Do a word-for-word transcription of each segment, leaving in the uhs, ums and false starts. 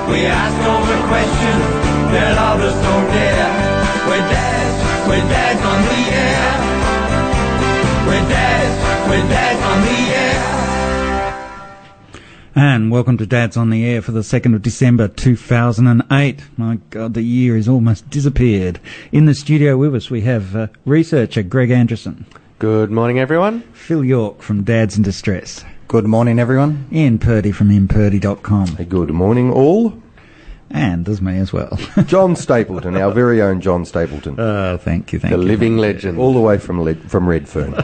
We ask all the questions that others don't dare. We're dads, we're dads on the air. We're dads, we're dads on the air. And welcome to Dads on the Air for the second of December two thousand eight. My God, the year has almost disappeared. In the studio with us we have uh, researcher Greg Anderson. Good morning, everyone. Phil York from Dads in Distress. Good morning, everyone. Ian Purdy from ian purdy dot com. Hey, good morning, all. And there's me as well. John Stapleton, our very own John Stapleton. Oh, thank you, thank the you. The living legend. All the way from Le- from Redfern.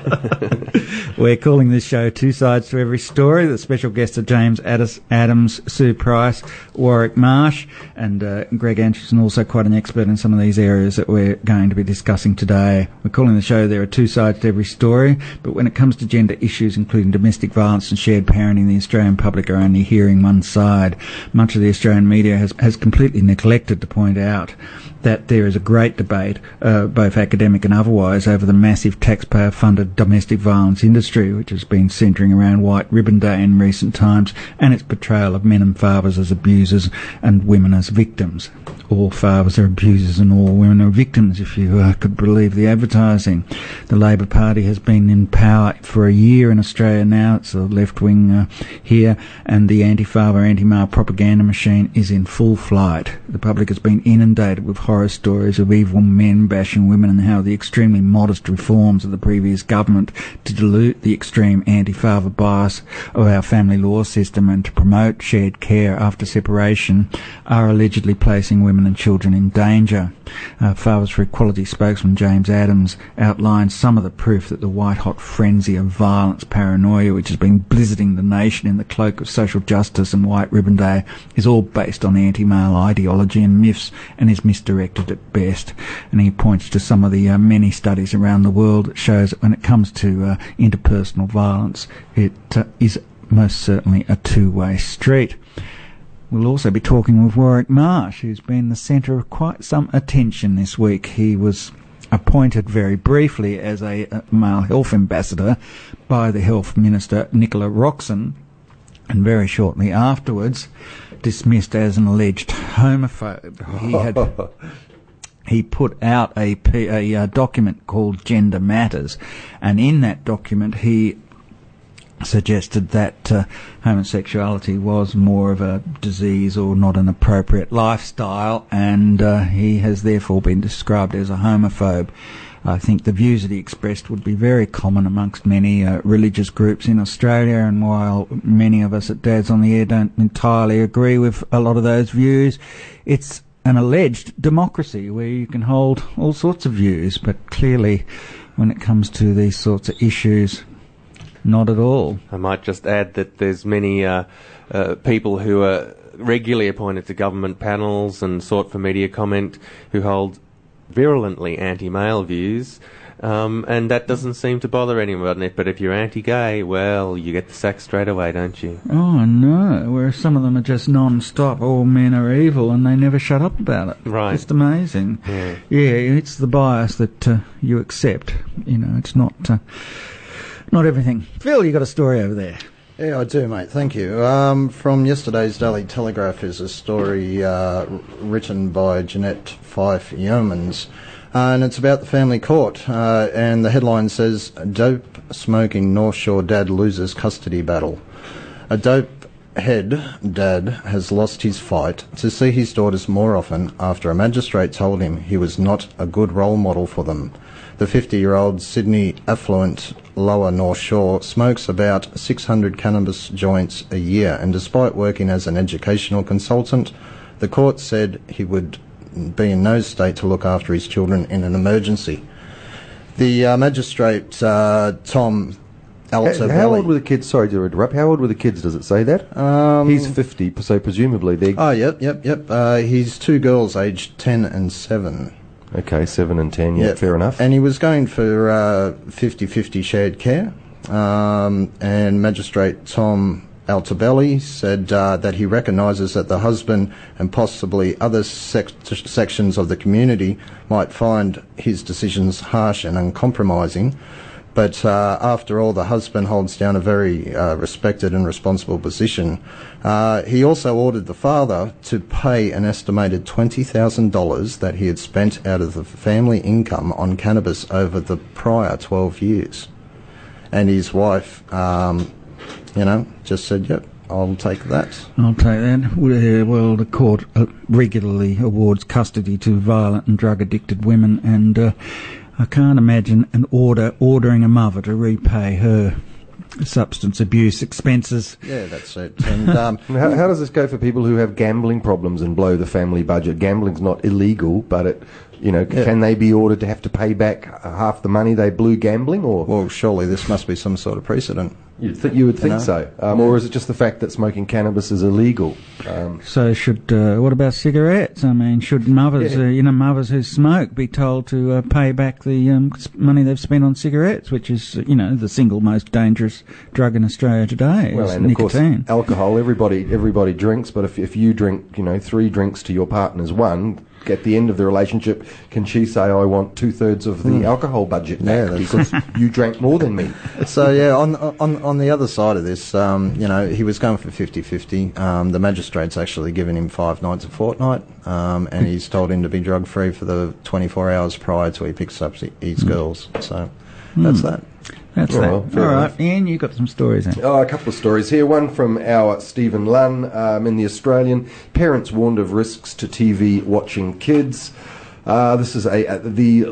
We're calling this show Two Sides to Every Story. The special guests are James Addis, Adams, Sue Price, Warwick Marsh, and uh, Greg Anderson, also quite an expert in some of these areas that we're going to be discussing today. We're calling the show There Are Two Sides to Every Story, but when it comes to gender issues, including domestic violence and shared parenting, the Australian public are only hearing one side. Much of the Australian media has, has completely neglected to point out that there is a great debate, uh, both academic and otherwise, over the massive taxpayer-funded domestic violence industry, which has been centring around White Ribbon Day in recent times, and its portrayal of men and fathers as abusers and women as victims. All fathers are abusers and all women are victims, if you uh, could believe the advertising. The Labor Party has been in power for a year in Australia now. It's the left wing uh, here, and the anti-father, anti-male propaganda machine is in full flight. The public has been inundated with horror stories of evil men bashing women and how the extremely modest reforms of the previous government to dilute the extreme anti-father bias of our family law system and to promote shared care after separation are allegedly placing women and children in danger. Uh, Fathers for Equality spokesman James Adams outlined some of the proof that the white-hot frenzy of violence paranoia which has been blizzarding the nation in the cloak of social justice and White Ribbon Day is all based on anti-male ideology and myths and is misdirected at best. And he points to some of the uh, many studies around the world that shows that when it comes to uh, interpersonal violence, it uh, is most certainly a two-way street. We'll also be talking with Warwick Marsh, who's been the centre of quite some attention this week. He was appointed very briefly as a, a male health ambassador by the Health Minister, Nicola Roxon, and very shortly afterwards dismissed as an alleged homophobe. He had he put out a, a, a document called Gender Matters, and in that document he suggested that uh, homosexuality was more of a disease or not an appropriate lifestyle, and uh, he has therefore been described as a homophobe. I think the views that he expressed would be very common amongst many uh, religious groups in Australia, and while many of us at Dads on the Air don't entirely agree with a lot of those views, it's an alleged democracy where you can hold all sorts of views, but clearly when it comes to these sorts of issues, not at all. I might just add that there's many uh, uh, people who are regularly appointed to government panels and sought for media comment who hold virulently anti-male views, um, and that doesn't seem to bother anyone. But if you're anti-gay, well, you get the sack straight away, don't you? Oh, no, whereas some of them are just non-stop, all men are evil, and they never shut up about it. Right. It's amazing. Yeah, yeah it's the bias that uh, you accept. You know, it's not... Uh, Not everything. Phil, you got a story over there. Yeah, I do, mate. Thank you. Um, from yesterday's Daily Telegraph is a story uh, written by Jeanette Fife Yeomans, uh, and it's about the family court. Uh, and the headline says, "Dope smoking North Shore dad loses custody battle." A dope head dad has lost his fight to see his daughters more often after a magistrate told him he was not a good role model for them. The fifty-year-old Sydney affluent Lower North Shore smokes about six hundred cannabis joints a year, and despite working as an educational consultant, the court said he would be in no state to look after his children in an emergency. The uh, magistrate, uh, Tom Altavelli... How, how old were the kids? Sorry to interrupt. How old were the kids, does it say that? Um, He's fifty, so presumably they're... Oh, yep, yep, yep. Uh, he's two girls aged ten and seven. Okay, seven and ten, yeah, yep. Fair enough. And he was going for uh, fifty-fifty shared care, um, and Magistrate Tom Altavelli said uh, that he recognises that the husband and possibly other sec- sections of the community might find his decisions harsh and uncompromising, But uh, after all, the husband holds down a very uh, respected and responsible position. Uh, he also ordered the father to pay an estimated twenty thousand dollars that he had spent out of the family income on cannabis over the prior twelve years. And his wife, um, you know, just said, yep, I'll take that. I'll take that. Well, the court uh, regularly awards custody to violent and drug-addicted women, and uh, I can't imagine an order ordering a mother to repay her substance abuse expenses. Yeah, that's it. And um, how, how does this go for people who have gambling problems and blow the family budget? Gambling's not illegal, but it, you know, Yeah. can they be ordered to have to pay back half the money they blew gambling, or? well, surely this must be some sort of precedent. You'd th- you would think know? so, um, or is it just the fact that smoking cannabis is illegal? Um, So should, uh, what about cigarettes? I mean, should mothers, Yeah. uh, you know, mothers who smoke be told to uh, pay back the um, s- money they've spent on cigarettes, which is, uh, you know, the single most dangerous drug in Australia today, well, is and nicotine. of course, alcohol. Everybody, everybody drinks, but if if you drink, you know, three drinks to your partner's one, at the end of the relationship, can she say, "I want two thirds of the alcohol budget Yeah, back that's- because you drank more than me"? So yeah, on on on the other side of this, um, you know, he was going for fifty-fifty. Um, the magistrate's actually given him five nights a fortnight, um, and he's told him to be drug free for the twenty-four hours prior to he picks up his girls. So that's that. That's Oh, that. well, fair All right, enough. Ian, you've got some stories then. Oh, a couple of stories here. One from our Stephen Lunn um, in The Australian. Parents warned of risks to T V watching kids. Uh, this is a, a the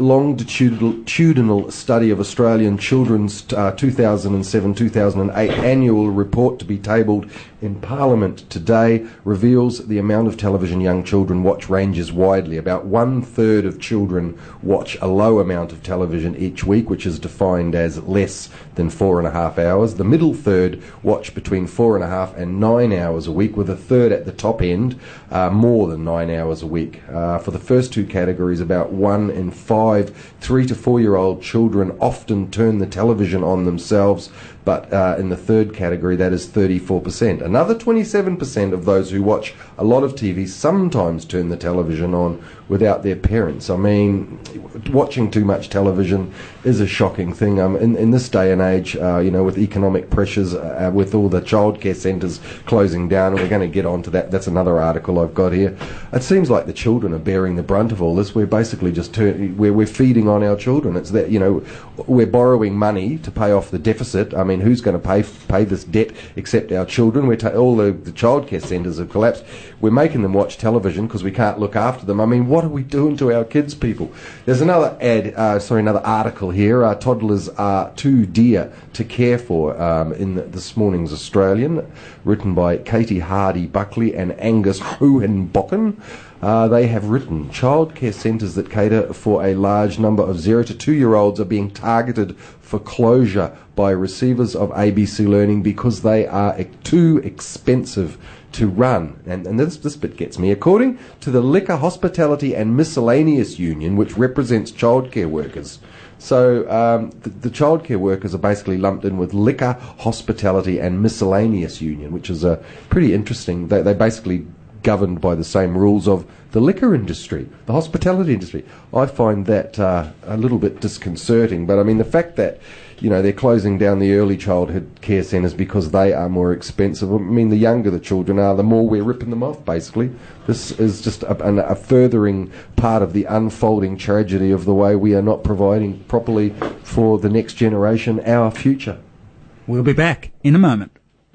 longitudinal study of Australian children's uh, two thousand seven two thousand eight annual report to be tabled in Parliament today reveals the amount of television young children watch ranges widely. About one third of children watch a low amount of television each week, which is defined as less than four and a half hours. The middle third watch between four and a half and nine hours a week, with a third at the top end uh, more than nine hours a week. Uh, for the first two categories, about one in five three to four year old children often turn the television on themselves, but uh, in the third category, that is thirty-four percent. Another twenty-seven percent of those who watch a lot of T V sometimes turn the television on without their parents. I mean, watching too much television is a shocking thing. Um, in, in this day and age, uh, you know, with economic pressures, uh, with all the childcare centres closing down, and we're going to get onto that. That's another article I've got here. It seems like the children are bearing the brunt of all this. We're basically just turn, we're, we're feeding on our children. It's that, you know, we're borrowing money to pay off the deficit. I mean, who's going to pay pay this debt except our children? We're ta- all the, the childcare centres have collapsed. We're making them watch television because we can't look after them. I mean, what are we doing to our kids, people? There's another ad, uh, sorry, another article here. Uh, toddlers are too dear to care for um, in the, this morning's Australian, written by Katie Hardy-Buckley and Angus Hohenbocken. Uh, they have written, childcare centres that cater for a large number of zero to two year olds are being targeted for closure by receivers of A B C Learning because they are e- too expensive to run. And, and this, this bit gets me. According to the Liquor, Hospitality and Miscellaneous Union, which represents childcare workers, so um, the, the childcare workers are basically lumped in with Liquor, Hospitality and Miscellaneous Union, which is a pretty interesting. They, they basically governed by the same rules of the liquor industry, the hospitality industry. I find that uh, a little bit disconcerting, but I mean the fact that, you know, they're closing down the early childhood care centres because they are more expensive. I mean, the younger the children are, the more we're ripping them off, basically. This is just a, an, a furthering part of the unfolding tragedy of the way we are not providing properly for the next generation, our future. We'll be back in a moment.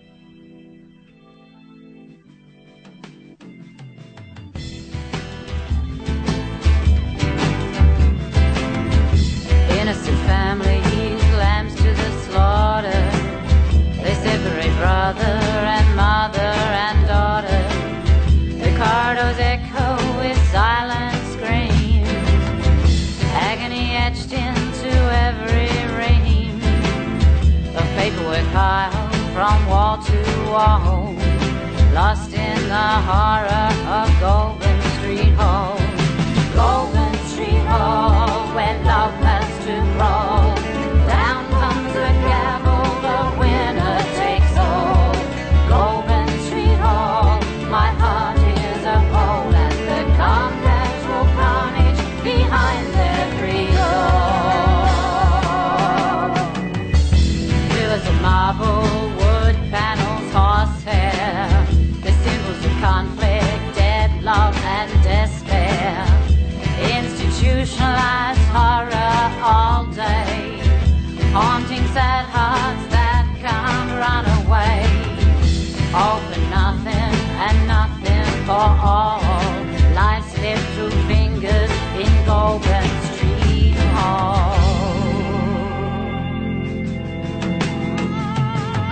Innocent families, lambs to the slaughter. They separate brother and mother and daughter. Ricardo's echo with silent screams. Agony etched into every ream of paperwork piled from wall to wall. Lost in the horror of Goulburn Street Hall. Goulburn Street Hall, where love has to crawl. Down comes the gavel, the winner takes all. Goulburn Street Hall, my heart is a hole at the congregational carnage behind every door.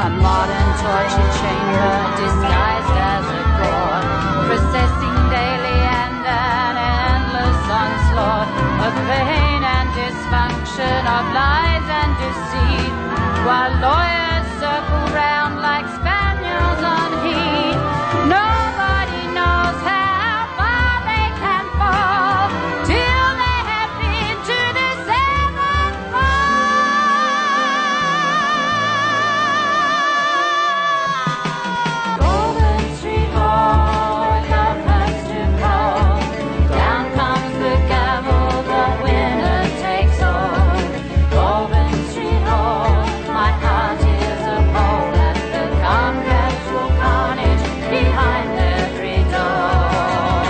A modern torture chamber disguised as a court, processing daily and an endless onslaught of pain and dysfunction, of lies and deceit, while lawyers circle round like spaniels on heat. Nobody knows how far they can fall till they have been to the seventh fall. Golden Street Hall, love hurts to call. Down comes the gavel, the winner takes all. Golden Street Hall, my heart is a pole at the conventual carnage behind every door.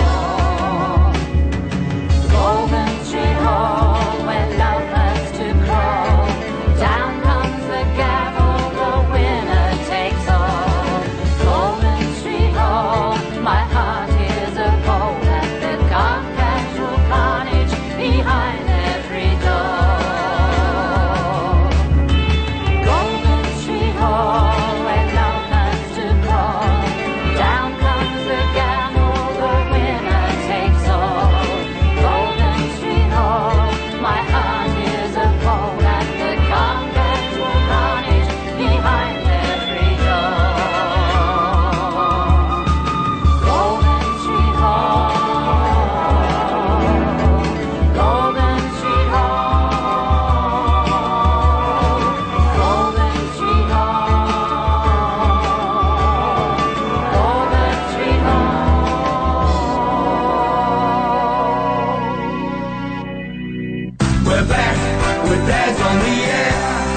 Golden Street Hall, where love hurts to crawl. Down comes the gavel, the winner takes all. Golden Street Hall, my heart is a pole at the conventual carnage behind every door. Golden Street Hall, where love hurts to crawl. Down comes the gavel, the winner takes all. Golden Street Hall, my heart is a pole at the conventual carnage behind every door. Golden Street Hall, Golden Street Hall, Golden Street Hall, Golden Street Hall. We're back with Dads on the Air.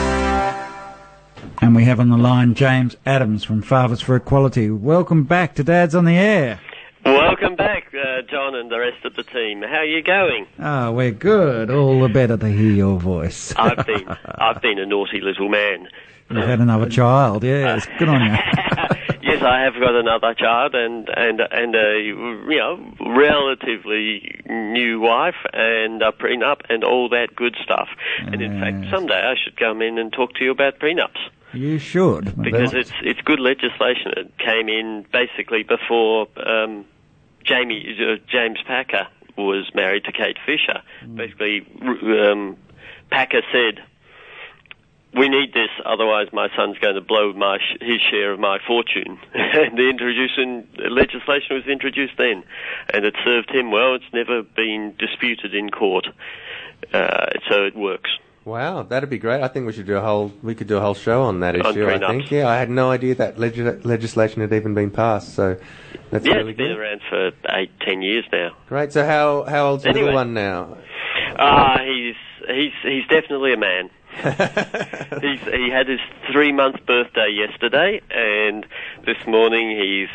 And we have on the line James Adams from Fathers for Equality. Welcome back to Dads on the Air. Welcome back, uh, John and the rest of the team. How are you going? Ah, we're good. All the better to hear your voice. I've been I've been a naughty little man. You've had another child, yes. Good on you. Yes, I have got another child and and and a you know relatively new wife and a prenup and all that good stuff. And in fact, Yes. someday I should come in and talk to you about prenups. You should. Because That's- it's it's good legislation. It came in basically before um, Jamie uh, James Packer was married to Kate Fisher. Mm. Basically, r- um, Packer said, "We need this, otherwise my son's going to blow my sh- his share of my fortune." And the introducing legislation was introduced then, and it served him well. It's never been disputed in court, uh, so it works. Wow, that'd be great. I think we should do a whole. We could do a whole show on that On issue. I prenups. think. Yeah, I had no idea that leg- legislation had even been passed. So that's Yeah, really it's been good. around for eight, ten years now. Great. So how how old's the Anyway. little one now? Ah, he's he's he's definitely a man. He's, he had his three-month birthday yesterday, and this morning he's,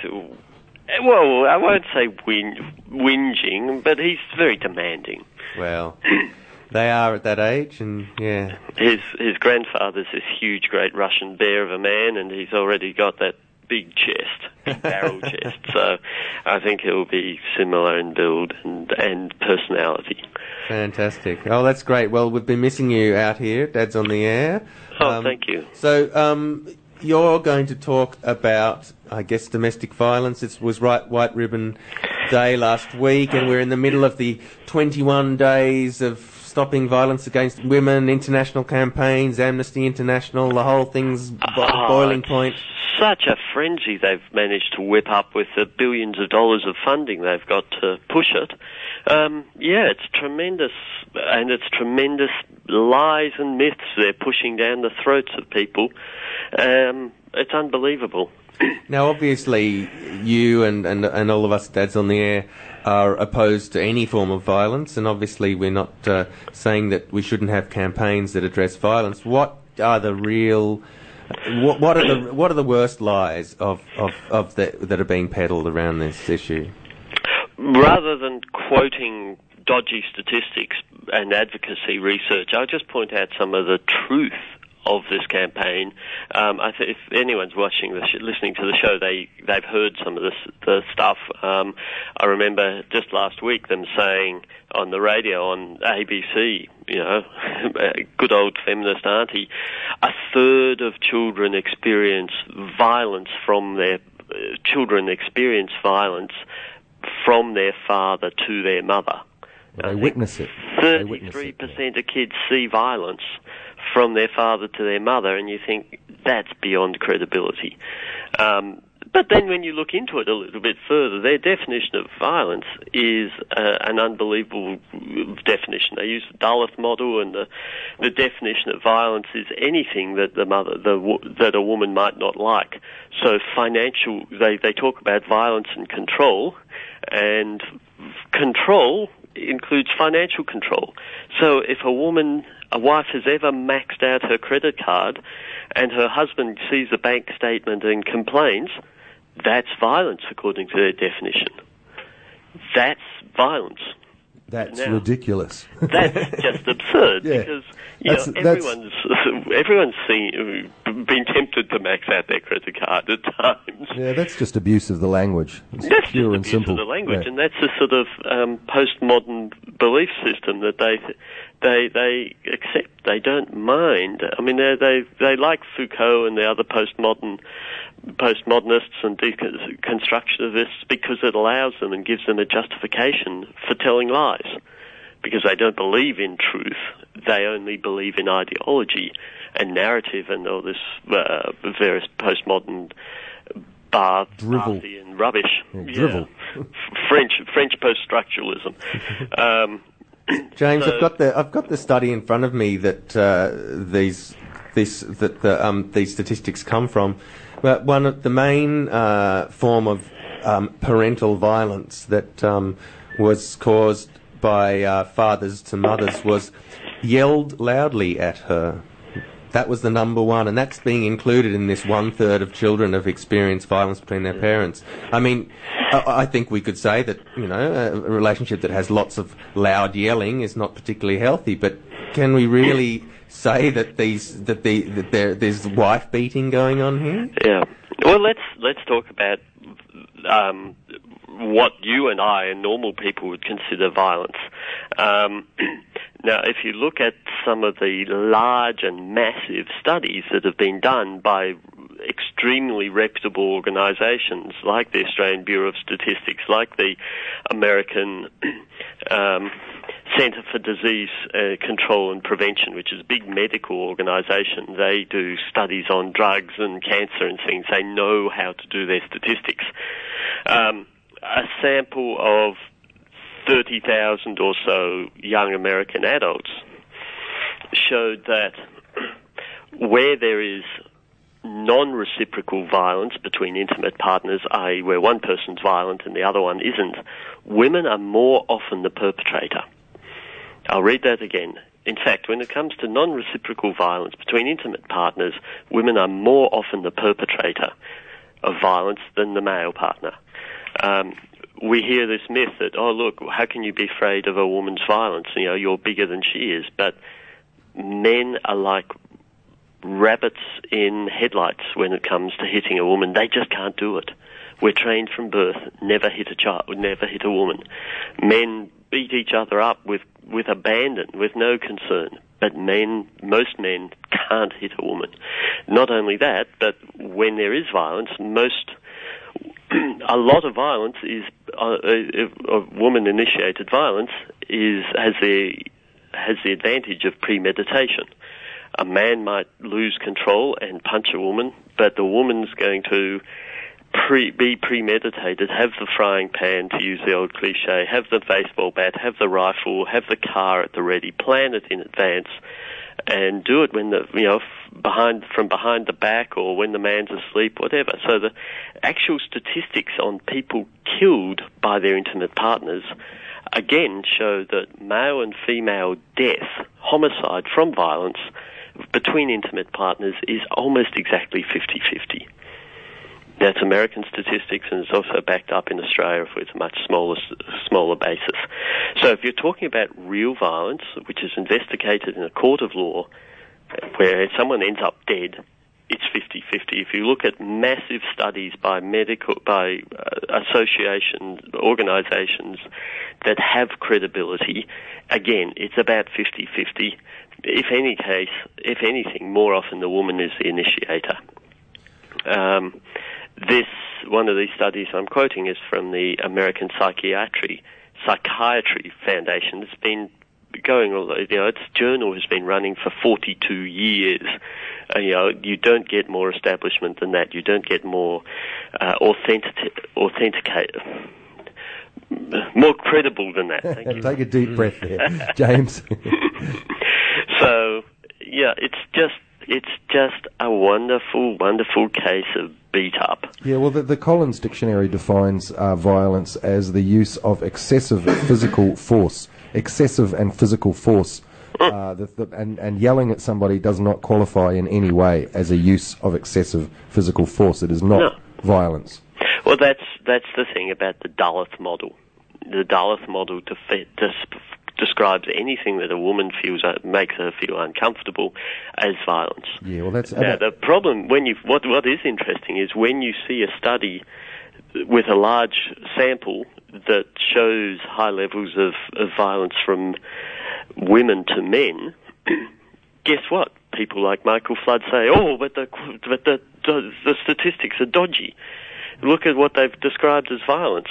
well, I won't say whin, whinging, but he's very demanding. Well, they are at that age, and yeah. His his grandfather's this huge, great Russian bear of a man, and he's already got that big chest, big barrel chest. So I think he'll be similar in build and, and personality. Fantastic. Oh, that's great. Well, we've been missing you out here, Dad's on the Air. Oh, thank you. So, um, you're going to talk about, I guess, domestic violence. It was right, White Ribbon Day last week, and we're in the middle of the twenty-one days of stopping violence against women, international campaigns, Amnesty International, the whole thing's bo- Oh, boiling it's point. Such a frenzy they've managed to whip up with the billions of dollars of funding they've got to push it. Um, yeah, it's tremendous, and it's tremendous lies and myths they're pushing down the throats of people. Um, it's unbelievable. Now, obviously, you and, and, and all of us Dads on the Air are opposed to any form of violence, and obviously we're not uh, saying that we shouldn't have campaigns that address violence. What are the real... What, what are the what are the worst lies of of, of the, that are being peddled around this issue? Rather than quoting dodgy statistics and advocacy research, I'll just point out some of the truth of this campaign. Um, I th- if anyone's watching the sh- listening to the show, they they've heard some of this the stuff. Um, I remember just last week them saying on the radio on A B C, you know, good old feminist auntie, a third of children experience violence from their uh, children experience violence from their father to their mother. Well, they witness it. Thirty-three percent of kids see violence from their father to their mother, and you think that's beyond credibility. Um, but then when you look into it a little bit further, their definition of violence is uh, an unbelievable definition. They use the Duluth model, and the, the definition of violence is anything that the mother, the, that a woman might not like. So financial, they, they talk about violence and control, and control includes financial control. So if a woman, a wife has ever maxed out her credit card and her husband sees the bank statement and complains, that's violence according to their definition. That's violence. That's now, ridiculous. That's just absurd yeah. because you that's, know that's, everyone's everyone's seen, been tempted to max out their credit card at times. Yeah, that's just abuse of the language. It's that's pure just and abuse simple. of the language, yeah. and that's a sort of um, postmodern belief system that they they they accept. They don't mind. I mean, they they they like Foucault and the other postmodern postmodernists and deconstructionists because it allows them and gives them a justification for telling lies. Because they don't believe in truth, they only believe in ideology and narrative and all this uh, various postmodern bar drivel and rubbish. Yeah, drivel. Yeah. French French post-structuralism. um, James, so, I've got the I've got the study in front of me that uh, these this that the, um, these statistics come from. But one of the main uh, form of um, parental violence that um, was caused by uh, fathers to mothers was yelled loudly at her. That was the number one, and that's being included in this one-third of children have experienced violence between their parents. I mean, I, I think we could say that, you know, a relationship that has lots of loud yelling is not particularly healthy, but can we really say that these that the that there there's wife beating going on here? Yeah. Well, let's let's talk about um, what you and I and normal people would consider violence. Um, now, if you look at some of the large and massive studies that have been done by extremely reputable organisations like the Australian Bureau of Statistics, like the American um, Centre for Disease uh, Control and Prevention, which is a big medical organisation. They do studies on drugs and cancer and things. They know how to do their statistics. Um, a sample of thirty thousand or so young American adults showed that where there is non-reciprocal violence between intimate partners, that is where one person's violent and the other one isn't, women are more often the perpetrator. I'll read that again. In fact, when it comes to non-reciprocal violence between intimate partners, women are more often the perpetrator of violence than the male partner. Um, we hear this myth that, oh, look, how can you be afraid of a woman's violence? You know, you're bigger than she is. But men are like rabbits in headlights when it comes to hitting a woman. They just can't do it. We're trained from birth, never hit a child, never hit a woman. Men beat each other up with, with abandon, with no concern. But men, most men can't hit a woman. Not only that, but when there is violence, most, a lot of violence is, uh, uh, woman-initiated violence is, has the, has the advantage of premeditation. A man might lose control and punch a woman, but the woman's going to pre, be premeditated, have the frying pan, to use the old cliche, have the baseball bat, have the rifle, have the car at the ready, plan it in advance, and do it when the, you know, behind, from behind the back or when the man's asleep, whatever. So the actual statistics on people killed by their intimate partners again show that male and female death, homicide from violence between intimate partners is almost exactly fifty-fifty. That's American statistics, and it's also backed up in Australia with a much smaller smaller basis. So if you're talking about real violence, which is investigated in a court of law, where someone ends up dead, it's fifty-fifty. If you look at massive studies by medical, by uh, associations, organisations that have credibility, again, it's about fifty-fifty. If any case, if anything, more often the woman is the initiator. Um, this, one of these studies I'm quoting is from the American Psychiatry Psychiatry Foundation. It's been going, you know, its journal has been running for forty-two years. Uh, you know, you don't get more establishment than that. You don't get more uh, authentic, authenticate, more credible than that. Thank you. Take a deep breath there, James. So, yeah, it's just it's just a wonderful, wonderful case of beat up. Yeah, well, the, the Collins Dictionary defines uh, violence as the use of excessive physical force, excessive and physical force. Uh, the, the, and, and yelling at somebody does not qualify in any way as a use of excessive physical force. It is not No. violence. Well, that's that's the thing about the Duluth model. The Duluth model defi- des- describes anything that a woman feels uh, makes her feel uncomfortable as violence. Yeah, well, that's... Now, the problem, when you what what is interesting is when you see a study with a large sample that shows high levels of, of violence from women to men, guess what? People like Michael Flood say, "Oh, but the but the the, the statistics are dodgy. Look at what they've described as violence."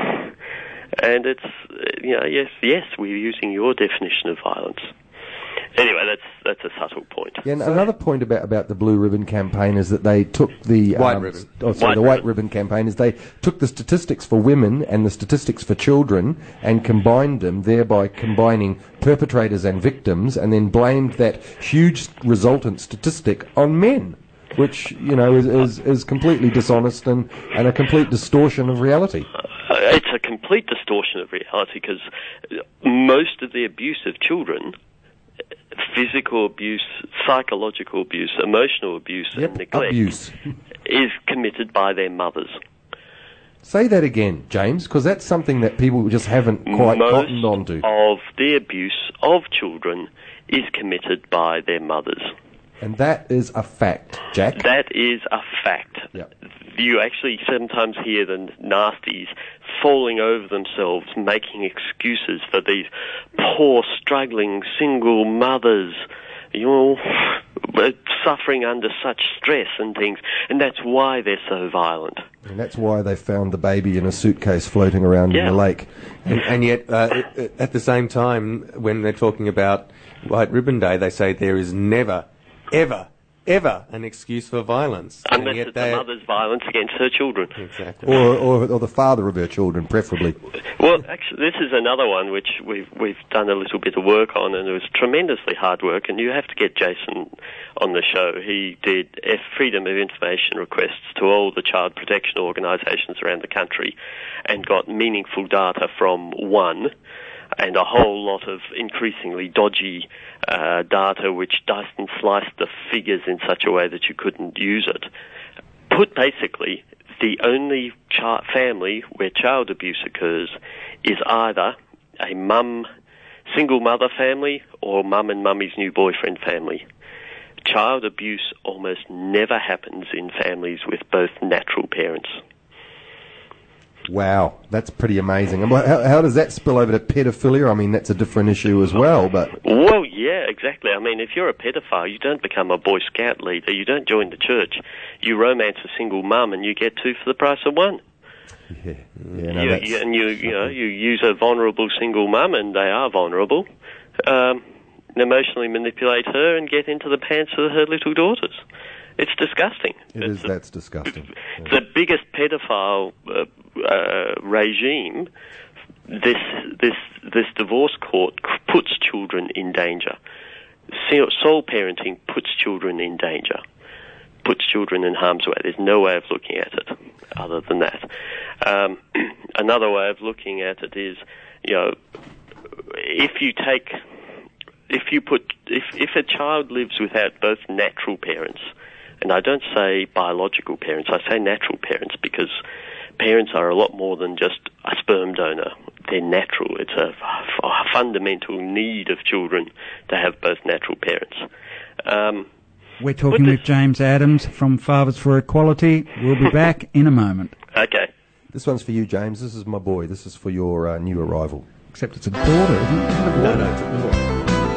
And it's, you know, yes, yes, we're using your definition of violence. Anyway, that's that's a subtle point. Yeah, and another point about, about the Blue Ribbon campaign is that they took the... White um, Ribbon. Oh, sorry, White the White Ribbon. Ribbon campaign is they took the statistics for women and the statistics for children and combined them, thereby combining perpetrators and victims, and then blamed that huge resultant statistic on men, which, you know, is, is, is completely dishonest and, and a complete distortion of reality. Uh, it's a complete distortion of reality because most of the abuse of children, physical abuse, psychological abuse, emotional abuse, Yep, and neglect, abuse. is committed by their mothers. Say that again, James, because that's something that people just haven't quite Most cottoned onto. of the abuse of children is committed by their mothers. And that is a fact, Jack. That is a fact. Yep. You actually sometimes hear the nasties falling over themselves, making excuses for these poor, struggling, single mothers, you know, suffering under such stress and things, and that's why they're so violent. And that's why they found the baby in a suitcase floating around Yeah. in the lake. And, and yet, uh, it- it- at the same time, when they're talking about White Ribbon Day, they say there is never, ever, ever an excuse for violence. Unless and yet it's they the mother's violence against her children. Exactly. Or, or, or the father of her children, preferably. Well, actually, this is another one which we've we've done a little bit of work on, and it was tremendously hard work. And you have to get Jason on the show. He did F freedom of information requests to all the child protection organisations around the country, and got meaningful data from one, and a whole lot of increasingly dodgy uh, data which diced and sliced the figures in such a way that you couldn't use it. Put basically, the only chi- family where child abuse occurs is either a mum, single mother family or mum and mummy's new boyfriend family. Child abuse almost never happens in families with both natural parents. Wow, that's pretty amazing. And how, how does that spill over to pedophilia? I mean, that's a different issue as well, but... Well, yeah, exactly. I mean, if you're a pedophile, you don't become a Boy Scout leader. You don't join the church. You romance a single mum and you get two for the price of one. Yeah, yeah no, you, that's... you, and you, you know, you use a vulnerable single mum, and they are vulnerable, um, and emotionally manipulate her and get into the pants of her little daughters. It's disgusting. It it's is, a- that's disgusting. Yeah. the biggest pedophile uh, uh, regime. This this this divorce court c- puts children in danger. Se- Sole parenting puts children in danger. Puts children in harm's way. There's no way of looking at it other than that. Um, another way of looking at it is, you know, if you take, if you put, if if a child lives without both natural parents. And I don't say biological parents, I say natural parents, because parents are a lot more than just a sperm donor. They're natural. It's a, a fundamental need of children to have both natural parents. Um, We're talking with James Adams from Fathers for Equality. We'll be back in a moment. Okay. This one's for you, James. This is my boy. This is for your uh, new arrival. Except it's a daughter, isn't it? No, no, it's a boy.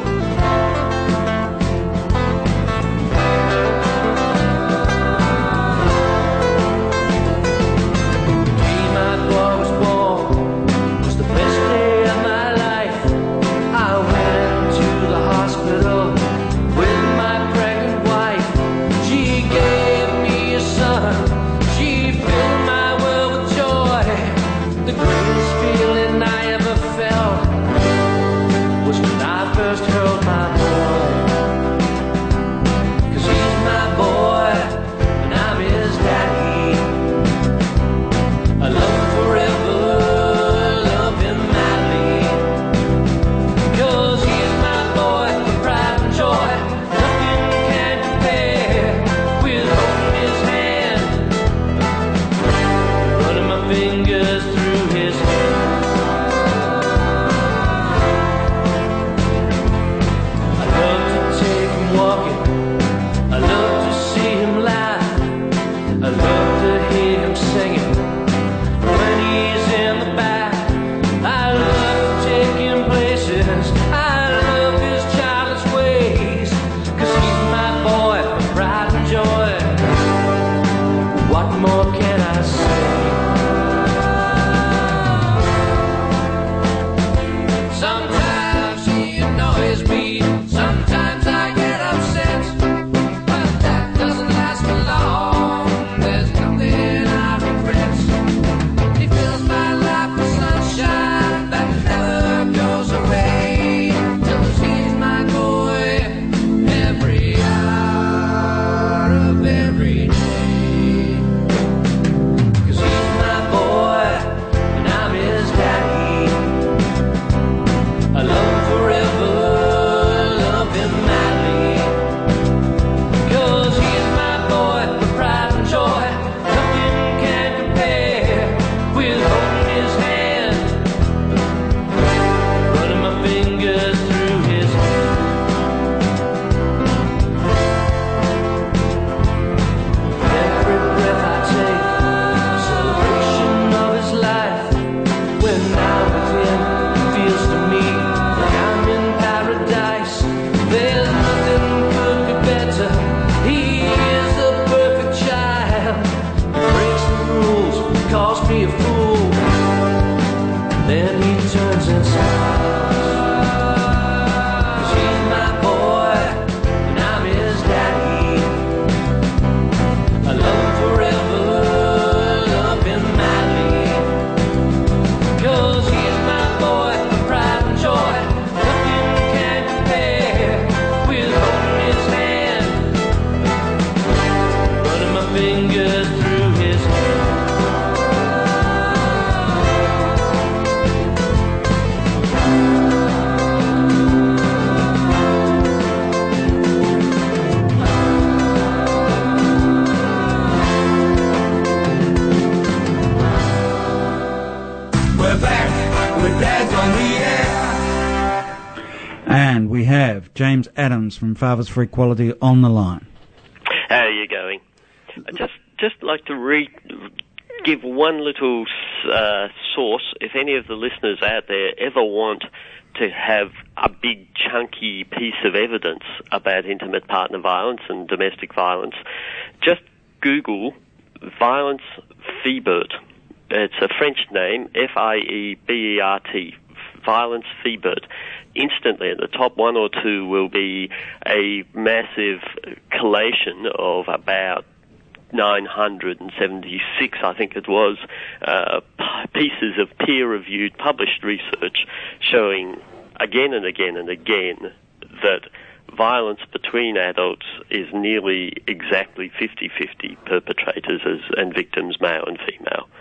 And we have James Adams from Fathers for Equality on the line. How are you going? I'd just, just like to re- give one little uh, source. If any of the listeners out there ever want to have a big chunky piece of evidence about intimate partner violence and domestic violence, just Google Violence Fiebert. It's a French name, F I E B E R T, Violence Fiebert. Instantly, at the top one or two will be a massive collation of about nine hundred seventy-six, I think it was, uh, pieces of peer-reviewed published research showing again and again and again that violence between adults is nearly exactly fifty-fifty perpetrators as, and victims, male and female.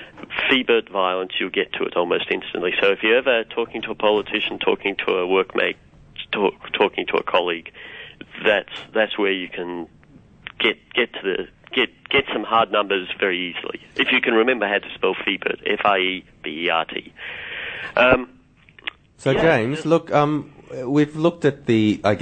Fiebert violence, you'll get to it almost instantly. So if you're ever talking to a politician, talking to a workmate, talk, talking to a colleague, that's that's where you can get get to the get get some hard numbers very easily. If you can remember how to spell Fiebert, F I E B E R T. Um, so yeah, James, look, um, we've looked at the, I guess,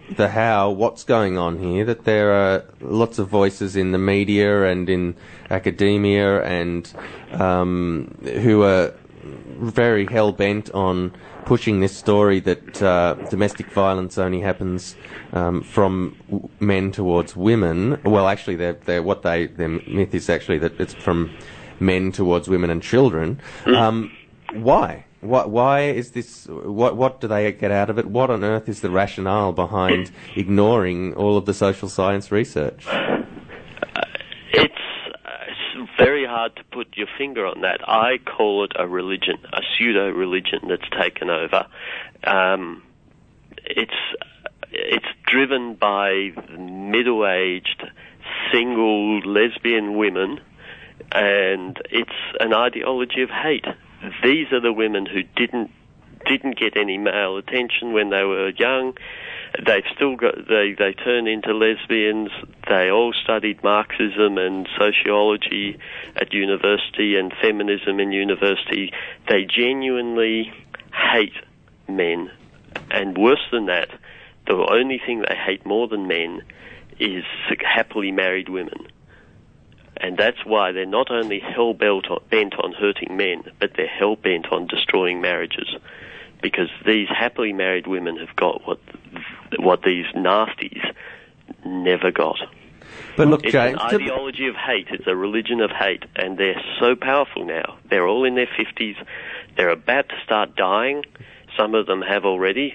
the how, what's going on here, that there are lots of voices in the media and in academia and um, who are very hell-bent on pushing this story that uh, domestic violence only happens um, from w- men towards women. Well, actually, they're, they're, what they, their myth is actually that it's from men towards women and children. Um, why? What, why is this? What, what do they get out of it? What on earth is the rationale behind ignoring all of the social science research? Uh, it's, uh, it's very hard to put your finger on that. I call it a religion, a pseudo-religion that's taken over. Um, it's it's driven by middle-aged, single lesbian women, and it's an ideology of hate. These are the women who didn't didn't get any male attention when they were young. They've still got they they turn into lesbians. They all studied Marxism and sociology at university and feminism in university. They genuinely hate men, and worse than that, the only thing they hate more than men is happily married women. And that's why they're not only hell-bent on, bent on hurting men, but they're hell-bent on destroying marriages. Because these happily married women have got what what these nasties never got. But look, it's James, an ideology of hate. It's a religion of hate. And they're so powerful now. They're all in their fifties. They're about to start dying. Some of them have already.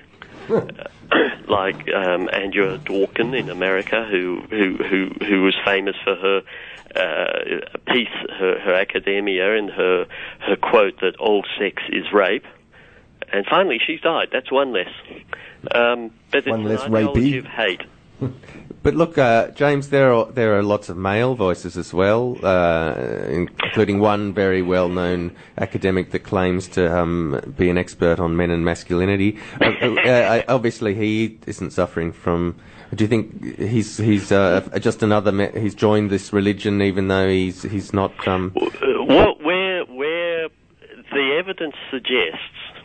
like um, Andrea Dworkin in America, who, who, who, who was famous for her uh, piece, her, her academia, and her, her quote that all sex is rape. And finally, she's died. That's one less. Um, but it's One an less ideology rapey. of hate. But look, uh, James, there are there are lots of male voices as well, uh, including one very well-known academic that claims to um, be an expert on men and masculinity. uh, uh, obviously, he isn't suffering from. Do you think he's he's uh, just another? Me- he's joined this religion, even though he's he's not. Um... Well, where where the evidence suggests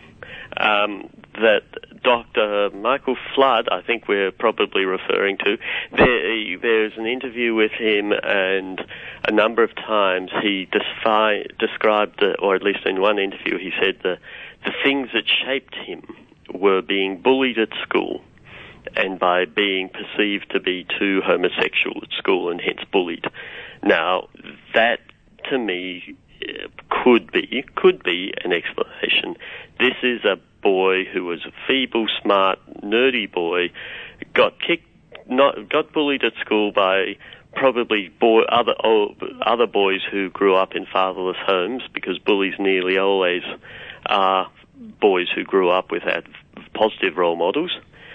um, that Doctor Michael Flood, I think we're probably referring to, there, there's an interview with him, and a number of times he desfi- described, the, or at least in one interview he said the, the things that shaped him were being bullied at school, and by being perceived to be too homosexual at school and hence bullied. Now, that to me could be, could be an explanation. This is a boy who was a feeble, smart, nerdy boy, got kicked, not got bullied at school by probably boy, other oh, other boys who grew up in fatherless homes, because bullies nearly always are boys who grew up without positive role models.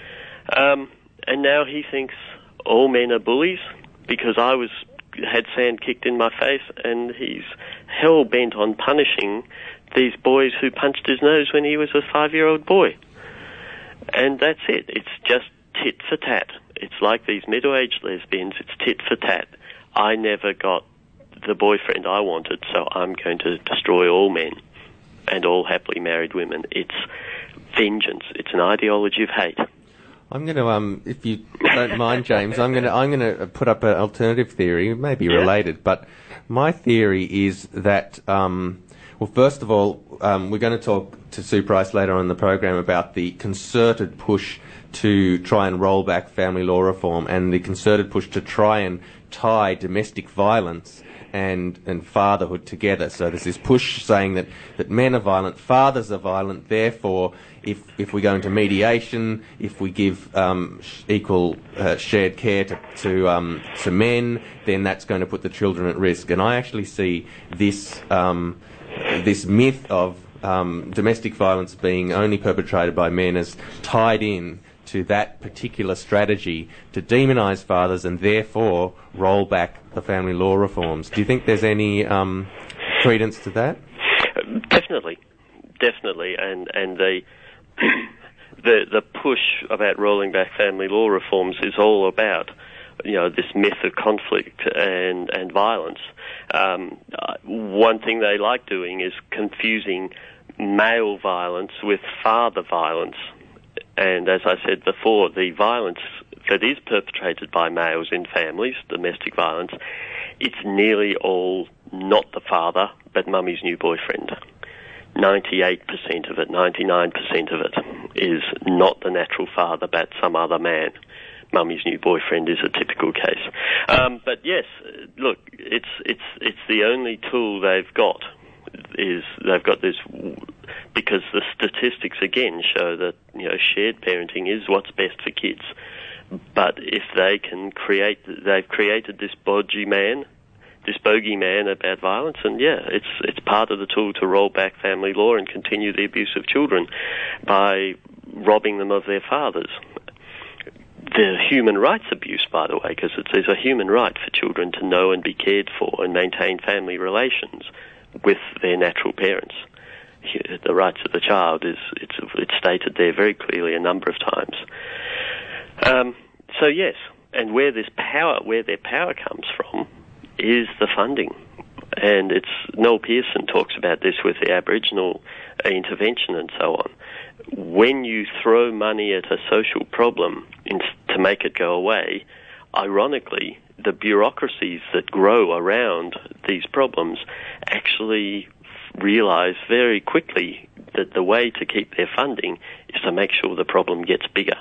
Um, and now he thinks all men are bullies because I was had sand kicked in my face, and he's hell bent on punishing these boys who punched his nose when he was a five-year-old boy. And that's it. It's just tit for tat. It's like these middle-aged lesbians. It's tit for tat. I never got the boyfriend I wanted, so I'm going to destroy all men and all happily married women. It's vengeance. It's an ideology of hate. I'm going to, um, if you don't mind, James, I'm going to, I'm going to put up an alternative theory, maybe Yeah. related, but my theory is that, um, well, first of all, um, we're going to talk to Sue Price later on in the program about the concerted push to try and roll back family law reform and the concerted push to try and tie domestic violence and and fatherhood together. So there's this push saying that, that men are violent, fathers are violent, therefore if if we go into mediation, if we give um, sh- equal uh, shared care to to, um, to men, then that's going to put the children at risk. And I actually see this um, this myth of um, domestic violence being only perpetrated by men as tied in to that particular strategy to demonise fathers and therefore roll back the family law reforms. Do you think there's any um, credence to that? Definitely, definitely, and and the the the push about rolling back family law reforms is all about, you know, this myth of conflict and and violence. Um, one thing they like doing is confusing male violence with father violence. And as I said before, the violence that is perpetrated by males in families, domestic violence, it's nearly all not the father, but mummy's new boyfriend. ninety-eight percent of it, ninety-nine percent of it is not the natural father, but some other man. Mummy's new boyfriend is a typical case. Um, but yes, look, it's it's it's the only tool they've got. Is they've got this, because the statistics again show that, you know, shared parenting is what's best for kids. But if they can create, they've created this bodgy man, this bogey man about violence, and yeah, it's it's part of the tool to roll back family law and continue the abuse of children by robbing them of their fathers. The human rights abuse, by the way, because it's, it's a human right for children to know and be cared for and maintain family relations with their natural parents. The rights of the child is it's it's stated there very clearly a number of times. Um, so yes, and where this power, where their power comes from, is the funding. And it's Noel Pearson talks about this with the Aboriginal intervention and so on. When you throw money at a social problem in, to make it go away, ironically, the bureaucracies that grow around these problems actually realize very quickly that the way to keep their funding is to make sure the problem gets bigger.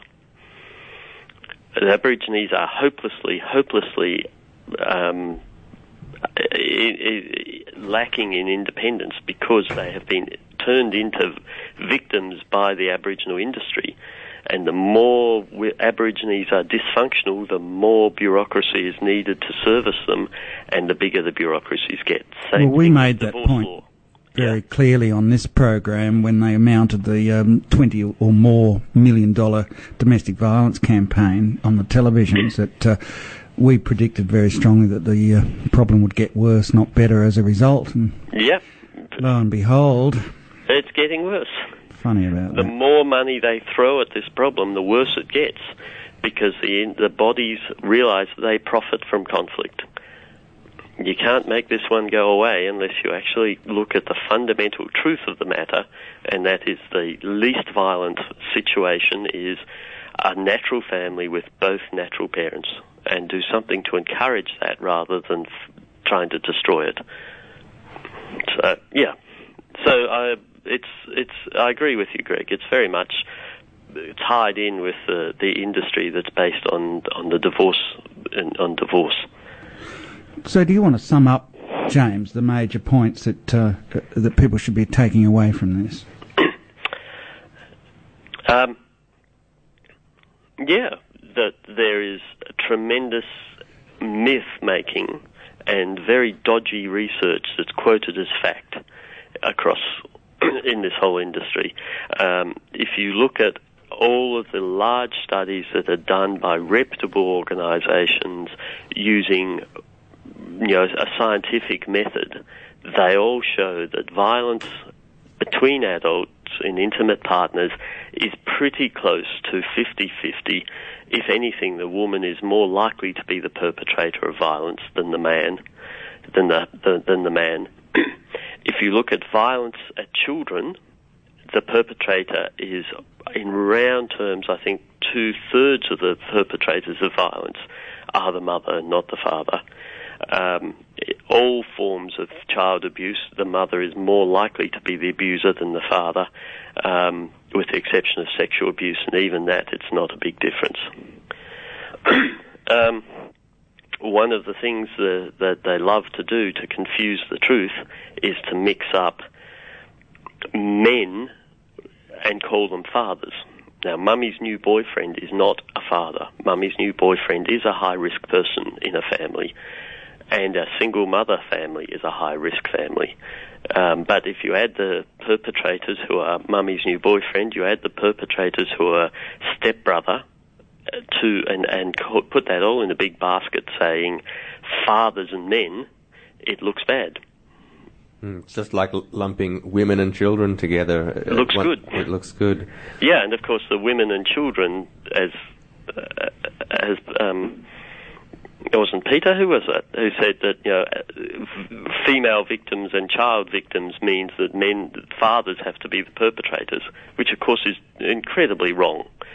The Aborigines are hopelessly, hopelessly um, I- I- lacking in independence because they have been turned into victims by the Aboriginal industry. And the more we, Aborigines are dysfunctional, the more bureaucracy is needed to service them, and the bigger the bureaucracies get. Same well, we thing made with that divorce point law. very Yeah. clearly on this program when they mounted the um, twenty or more million dollar domestic violence campaign on the televisions that uh, we predicted very strongly that the uh, problem would get worse, not better as a result. And Yep. lo and behold, It's getting worse. funny about The that. more money they throw at this problem, the worse it gets, because the the bodies realize they profit from conflict. You can't make this one go away unless you actually look at the fundamental truth of the matter, and that is the least violent situation is a natural family with both natural parents, and do something to encourage that rather than f- trying to destroy it. So, yeah. So I, it's it's. I agree with you, Greg. It's very much tied in with the the industry that's based on on the divorce and on divorce. So do you want to sum up, James, the major points that uh, that people should be taking away from this? Um, yeah, that there is a tremendous myth-making and very dodgy research that's quoted as fact across in this whole industry. Um, if you look at all of the large studies that are done by reputable organizations using, you know, a scientific method, they all show that violence between adults and intimate partners is pretty close to fifty-fifty. If anything, the woman is more likely to be the perpetrator of violence than the man, than the, the than the man. If you look at violence at children, the perpetrator is, in round terms, I think two-thirds of the perpetrators of violence are the mother and not the father. Um, all forms of child abuse, the mother is more likely to be the abuser than the father, um, with the exception of sexual abuse, and even that, it's not a big difference. um, one of the things that, that they love to do to confuse the truth is to mix up men and call them fathers. Now, mummy's new boyfriend is not a father. Mummy's new boyfriend is a high-risk person in a family, and a single mother family is a high-risk family. Um, but if you add the perpetrators who are mummy's new boyfriend, you add the perpetrators who are stepbrother, to and, and put that all in a big basket saying fathers and men, it looks bad. Mm, it's just like l- lumping women and children together. It looks One- good. It looks good. Yeah, and of course the women and children, as uh, as um, it wasn't Peter, who was it, who said that, you know, female victims and child victims means that men, fathers have to be the perpetrators, which of course is incredibly wrong,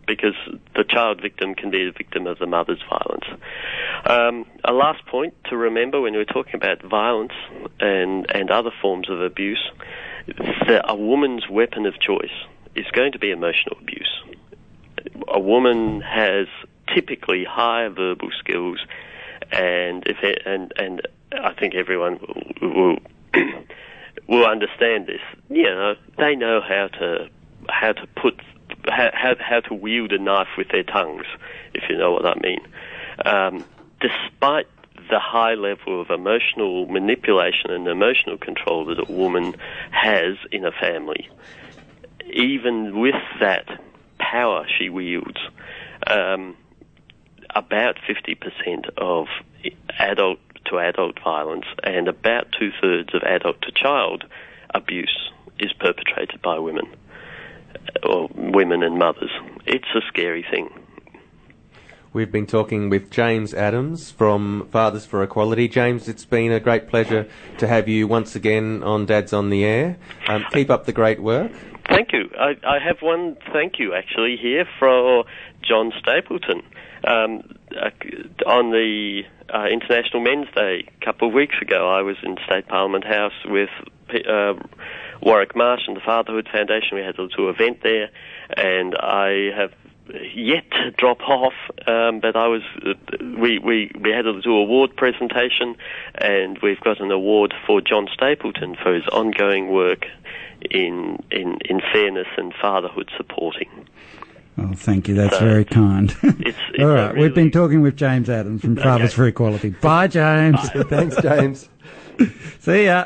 because the child victim can be the victim of the mother's violence. Um, a last point to remember when we're talking about violence and, and other forms of abuse, that a woman's weapon of choice is going to be emotional abuse. A woman has typically higher verbal skills, and if it, and and I think everyone will will, will understand this. You know, they know how to how to put how how to wield a knife with their tongues, if you know what I mean. Um, despite the high level of emotional manipulation and emotional control that a woman has in a family, even with that power she wields, um, about fifty percent of adult to adult violence and about two-thirds of adult to child abuse is perpetrated by women, or women and mothers. It's a scary thing. We've been talking with James Adams from Fathers for Equality. James, it's been a great pleasure to have you once again on Dad's on the Air. Um, keep up the great work. Thank you. I, I have one thank you actually here for John Stapleton. Um, uh, on the uh, International Men's Day a couple of weeks ago, I was in State Parliament House with uh, Warwick Marsh and the Fatherhood Foundation. We had a little event there, and I have yet to drop off, um, but I was uh, we, we we had a little award presentation, and we've got an award for John Stapleton for his ongoing work in in, in fairness and fatherhood supporting. Oh, thank you. That's So, very kind. It's, it's All a right, really- we've been talking with James Adams from Fathers Okay. for Equality. Bye, James. Thanks, James. See ya.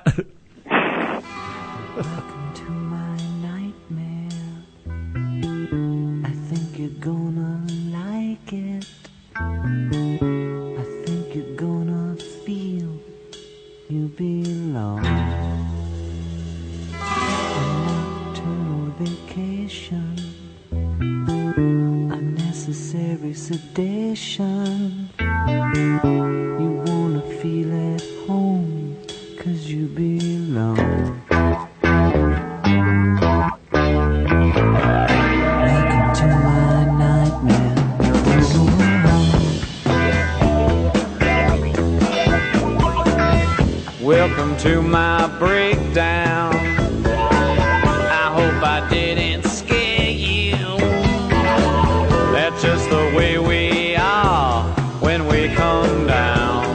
Welcome to my nightmare. I think you're gonna like it. I think you're gonna feel you belong. A nocturnal vacation, unnecessary sedation. You wanna feel at home 'cause you belong. Welcome to my nightmare. Welcome to my breakdown. I hope I didn't scare you. That's just the way we are when we come down.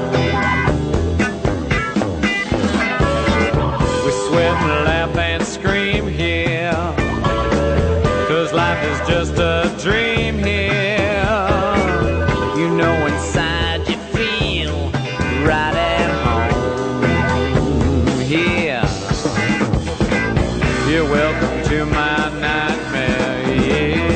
We sweat and laugh and scream here, 'cause life is just a dream here. You know inside you feel right at home here. You're welcome to my nightmare, yeah.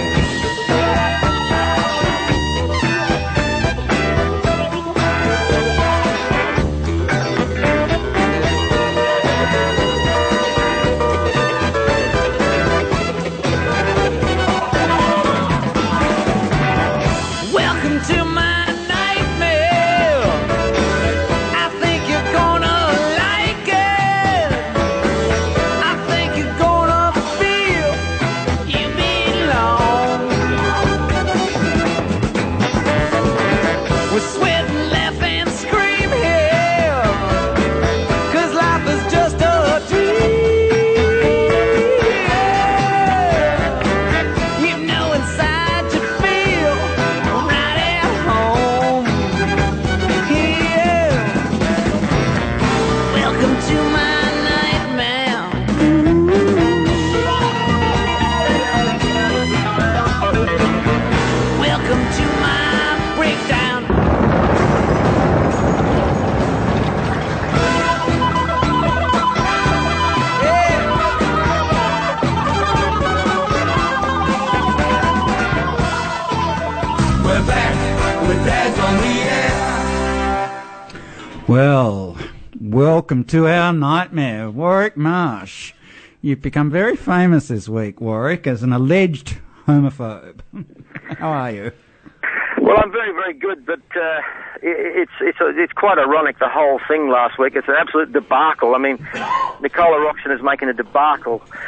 Welcome to my nightmare. I think you're gonna like it. I think you're gonna feel you belong. We sweat and laugh and scream here, 'cause life is just a dream. You know inside you feel right at home here. Welcome to my nightmare. Welcome to my breakdown. We're back with Dad's on the Air. Well, welcome to our nightmare, Warwick Marsh. You've become very famous this week, Warwick, as an alleged homophobe. How are you? Well, I'm very, very good, but uh, it, it's it's it's quite ironic, the whole thing last week. It's an absolute debacle. I mean, Nicola Roxon is making a debacle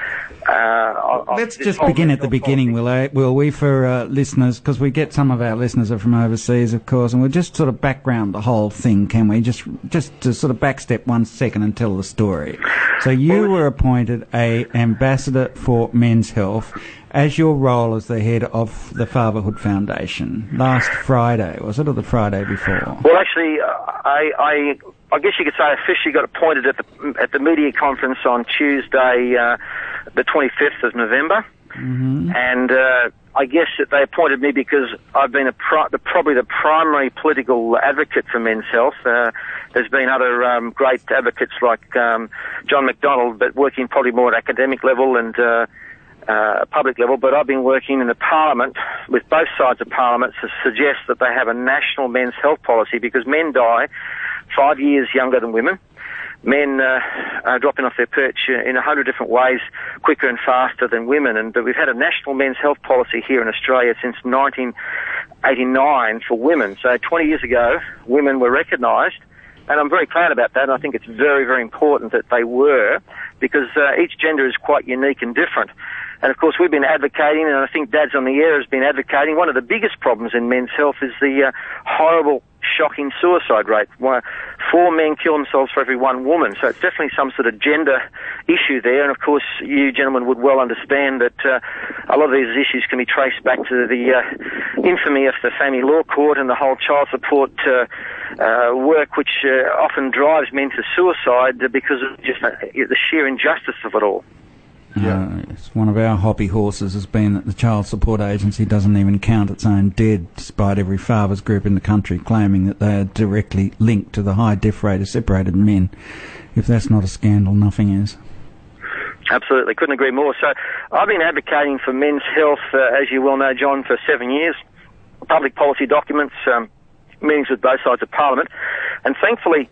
Uh, Let's just begin at the beginning, will, I, will we, for uh, listeners, because we get some of our listeners are from overseas, of course, and we'll just sort of background the whole thing, can we? Just just to sort of backstep one second and tell the story. So you were appointed a ambassador for Men's Health as your role as the head of the Fatherhood Foundation last Friday, was it, or the Friday before? Well, actually, uh, I, I I guess you could say I officially got appointed at the at the media conference on Tuesday, uh, the twenty-fifth of November, mm-hmm. and uh, I guess that they appointed me because I've been a pro- the, probably the primary political advocate for men's health. Uh, there's been other um, great advocates like um, John McDonnell, but working probably more at academic level and uh, uh, public level. But I've been working in the Parliament with both sides of Parliament to suggest that they have a national men's health policy because men die five years younger than women. Men uh, are dropping off their perch in a hundred different ways, quicker and faster than women. And we've had a national men's health policy here in Australia since nineteen eighty-nine for women. So twenty years ago, women were recognised, and I'm very glad about that. And I think it's very, very important that they were, because uh, each gender is quite unique and different. And of course, we've been advocating, and I think Dad's on the Air has been advocating. One of the biggest problems in men's health is the uh, horrible, shocking suicide rate. Four men kill themselves for every one woman. So it's definitely some sort of gender issue there. And of course, you gentlemen would well understand that uh, a lot of these issues can be traced back to the uh, infamy of the Family Law Court and the whole child support uh, uh, work, which uh, often drives men to suicide because of just uh, the sheer injustice of it all. Yeah. Uh, it's one of our hobby horses has been that the Child Support Agency doesn't even count its own dead, despite every fathers group in the country claiming that they are directly linked to the high death rate of separated men. If that's not a scandal, nothing is. Absolutely, couldn't agree more. So I've been advocating for men's health, uh, as you well know, John, for seven years. Public policy documents, um, meetings with both sides of Parliament. And thankfully,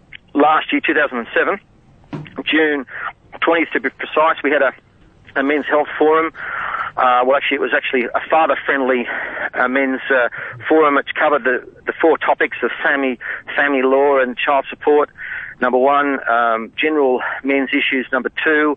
last year, two thousand seven, June twentieth to be precise, we had a, a men's health forum. Uh, well, actually, it was actually a father-friendly uh, men's uh, forum which covered the, the four topics of family, family law and child support. Number one, um, general men's issues. Number two,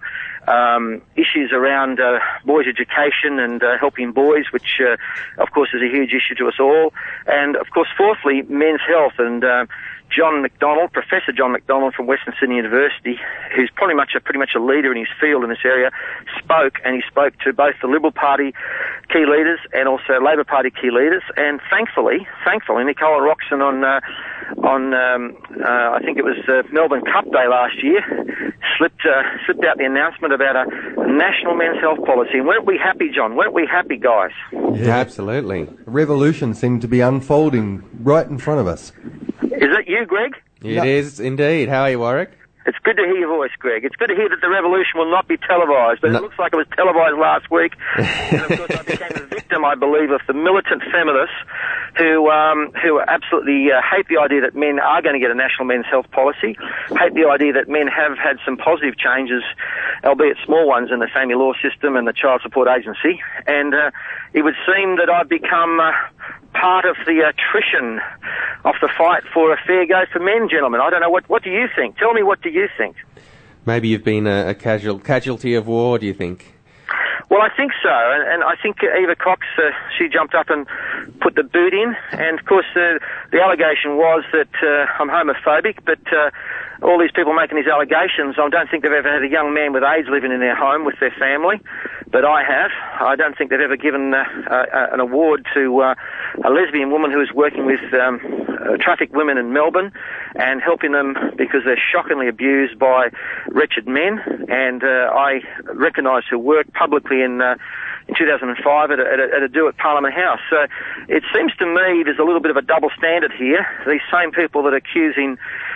um, issues around uh, boys' education and uh, helping boys, which, uh, of course, is a huge issue to us all. And, of course, fourthly, men's health. And uh, John McDonnell, Professor John McDonnell from Western Sydney University, who's pretty much a, pretty much a leader in his field in this area, spoke, and he spoke to both the Liberal Party key leaders and also Labor Party key leaders. And thankfully, thankfully, Nicola Roxon on uh, on um, uh, I think it was uh, Melbourne Cup Day last year slipped uh, slipped out the announcement about a national men's health policy. And weren't we happy, John? Weren't we happy, guys? Yeah, absolutely. Revolution seemed to be unfolding right in front of us. Is it you, Greg? It No. is indeed. How are you, Warwick? It's good to hear your voice, Greg. It's good to hear that the revolution will not be televised, but No. it looks like it was televised last week. And of course, I became a victim, I believe, of the militant feminists who um, who absolutely uh, hate the idea that men are going to get a national men's health policy, hate the idea that men have had some positive changes, albeit small ones, in the family law system and the child support agency. And uh, it would seem that I've become uh, part of the attrition of the fight for a fair go for men, gentlemen. I don't know, what what do you think? Tell me, what do you think? Maybe you've been a, a casual casualty of war, do you think? Well, I think so, and, and I think Eva Cox, uh, she jumped up and put the boot in, and of course uh, the allegation was that uh, I'm homophobic, but uh, all these people making these allegations, I don't think they've ever had a young man with AIDS living in their home with their family, but I have. I don't think they've ever given uh, uh, an award to uh, a lesbian woman who is working with um, uh, trafficked women in Melbourne and helping them because they're shockingly abused by wretched men, and uh, I recognised her work publicly in uh, in two thousand five at a, at, a, at a do at Parliament House. So it seems to me there's a little bit of a double standard here. These same people that are accusing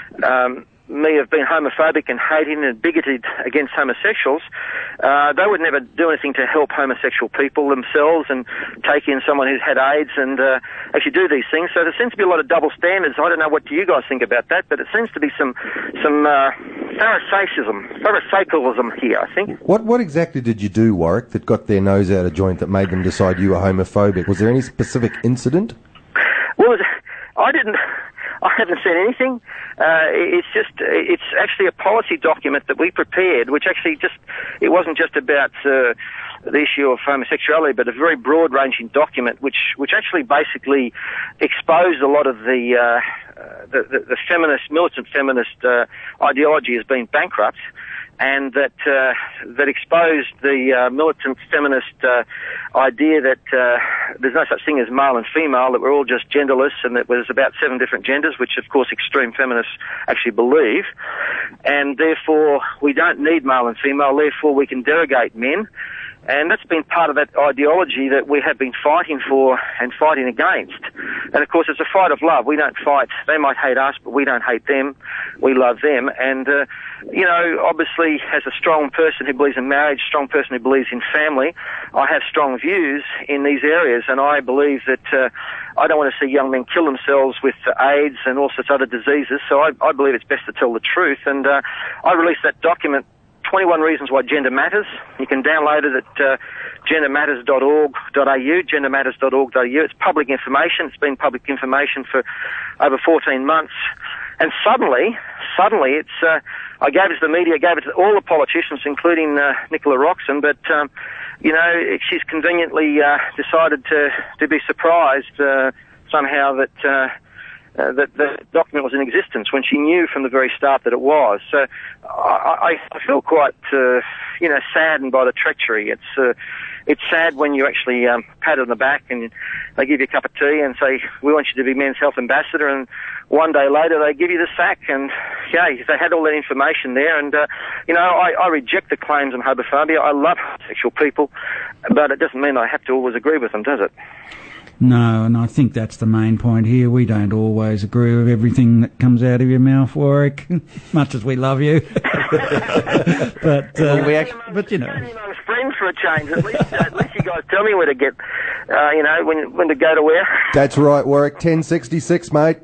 um, me of being homophobic and hating and bigoted against homosexuals, uh, they would never do anything to help homosexual people themselves and take in someone who's had AIDS and uh, actually do these things. So there seems to be a lot of double standards. I don't know, what do you guys think about that, but it seems to be some some uh, Pharisaism, Pharisaicalism here, I think. What what exactly did you do, Warwick, that got their nose out of joint that made them decide you were homophobic? Was there any specific incident? Well, I didn't... I haven't seen anything. Uh, it's just, it's actually a policy document that we prepared, which actually just, it wasn't just about uh, the issue of homosexuality, but a very broad-ranging document, which which actually basically exposed a lot of the uh, the, the, the feminist, militant feminist uh, ideology as being bankrupt, and that uh, that exposed the uh, militant feminist uh, idea that uh, there's no such thing as male and female, that we're all just genderless, and that there's about seven different genders, which of course extreme feminists actually believe, and therefore we don't need male and female, therefore we can derogate men. And that's been part of that ideology that we have been fighting for and fighting against. And of course, it's a fight of love. We don't fight. They might hate us, but we don't hate them. We love them. And, uh, you know, obviously, as a strong person who believes in marriage, strong person who believes in family, I have strong views in these areas. And I believe that uh, I don't want to see young men kill themselves with uh, AIDS and all sorts of other diseases. So I, I believe it's best to tell the truth. And uh, I released that document, twenty-one Reasons Why Gender Matters. You can download it at uh, gender matters dot org dot a u, gender matters dot org dot a u. It's public information. It's been public information for over fourteen months. And suddenly, suddenly, it's, uh, I gave it to the media, gave it to all the politicians, including uh, Nicola Roxon, but, um, you know, she's conveniently uh, decided to, to be surprised uh, somehow that... Uh, Uh, that the document was in existence when she knew from the very start that it was. So I, I feel quite, uh, you know, saddened by the treachery. It's uh, it's sad when you actually um, pat on the back and they give you a cup of tea and say, we want you to be Men's Health Ambassador, and one day later they give you the sack. And, yeah, they had all that information there. And, uh, you know, I, I reject the claims on homophobia. I love homosexual people, but it doesn't mean I have to always agree with them, does it? No, and I think that's the main point here. We don't always agree with everything that comes out of your mouth, Warwick, much as we love you. but, uh, well, we actually, but you know, amongst friends for a change. At least, at least you guys tell me where to get, uh, you know, when when to go to where. That's right, Warwick. ten sixty-six, mate.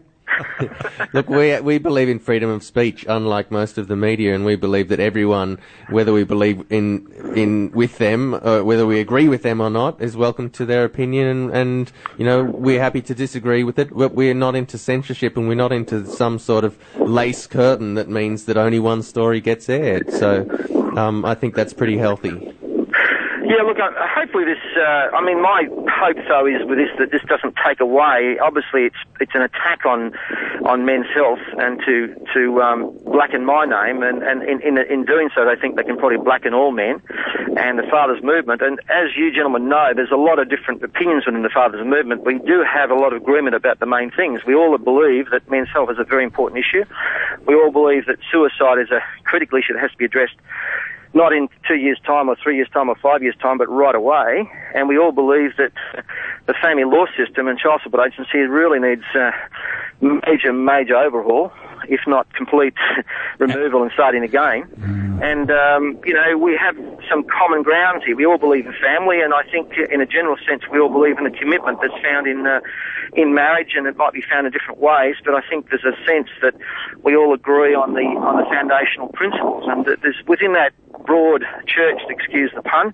Look, we we believe in freedom of speech, unlike most of the media, and we believe that everyone, whether we believe in in with them, or whether we agree with them or not, is welcome to their opinion. And, and you know, we're happy to disagree with it. But we're not into censorship, and we're not into some sort of lace curtain that means that only one story gets aired. So, um, I think that's pretty healthy. Yeah, look, uh, hopefully this, uh, I mean, my hope, though, is with this that this doesn't take away, obviously it's it's an attack on on men's health, and to to um, blacken my name, and, and in, in in doing so they think they can probably blacken all men and the Fathers Movement. And as you gentlemen know, there's a lot of different opinions within the Fathers Movement. We do have a lot of agreement about the main things. We all believe that men's health is a very important issue. We all believe that suicide is a critical issue that has to be addressed not in two years' time or three years' time or five years' time, but right away. And we all believe that the family law system and child support agency really needs uh, major, major overhaul, if not complete removal and starting again. And, um, you know, we have some common grounds here. We all believe in family, and I think in a general sense we all believe in the commitment that's found in uh, in marriage, and it might be found in different ways, but I think there's a sense that we all agree on the on the foundational principles, and that there's within that broad church, excuse the pun,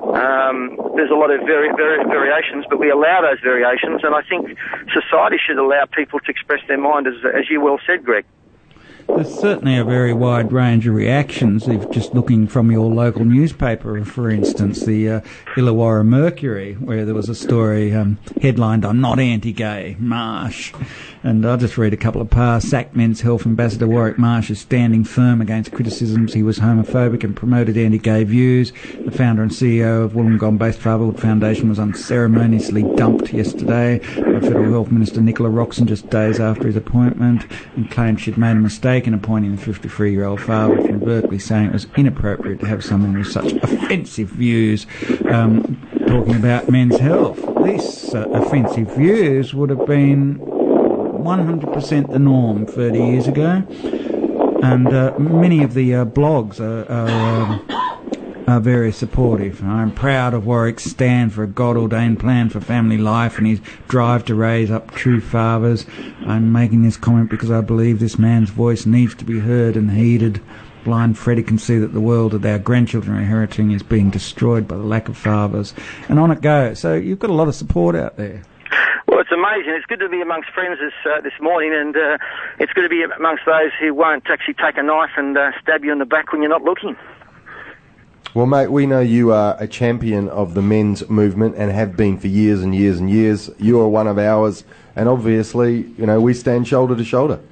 um, there's a lot of vari- vari- variations, but we allow those variations, and I think society should allow people to express their mind, as as you well said, Greg. There's certainly a very wide range of reactions. If just looking from your local newspaper, for instance, the uh, Illawarra Mercury, where there was a story um, headlined, "I'm not anti-gay, Marsh." And I'll just read a couple of parts. Sacked Men's Health Ambassador Warwick Marsh is standing firm against criticisms he was homophobic and promoted anti-gay views. The founder and C E O of Wollongong-based Fatherhood Foundation was unceremoniously dumped yesterday by Federal Health Minister Nicola Roxon just days after his appointment, and claimed she'd made a mistake in appointing the fifty-three-year-old father from Berkeley, saying it was inappropriate to have someone with such offensive views um, talking about men's health. These uh, offensive views would have been one hundred percent the norm thirty years ago, and uh, many of the uh, blogs are, are, um, are very supportive. I'm proud of Warwick's stand for a God-ordained plan for family life and his drive to raise up true fathers. I'm making this comment because I believe this man's voice needs to be heard and heeded. Blind Freddie can see that the world that our grandchildren are inheriting is being destroyed by the lack of fathers. And on it goes. So you've got a lot of support out there. Well, it's it's amazing. It's good to be amongst friends this uh, this morning, and uh, it's good to be amongst those who won't actually take a knife and uh, stab you in the back when you're not looking. Well, mate, we know you are a champion of the men's movement and have been for years and years and years. You are one of ours, and obviously, you know, we stand shoulder to shoulder.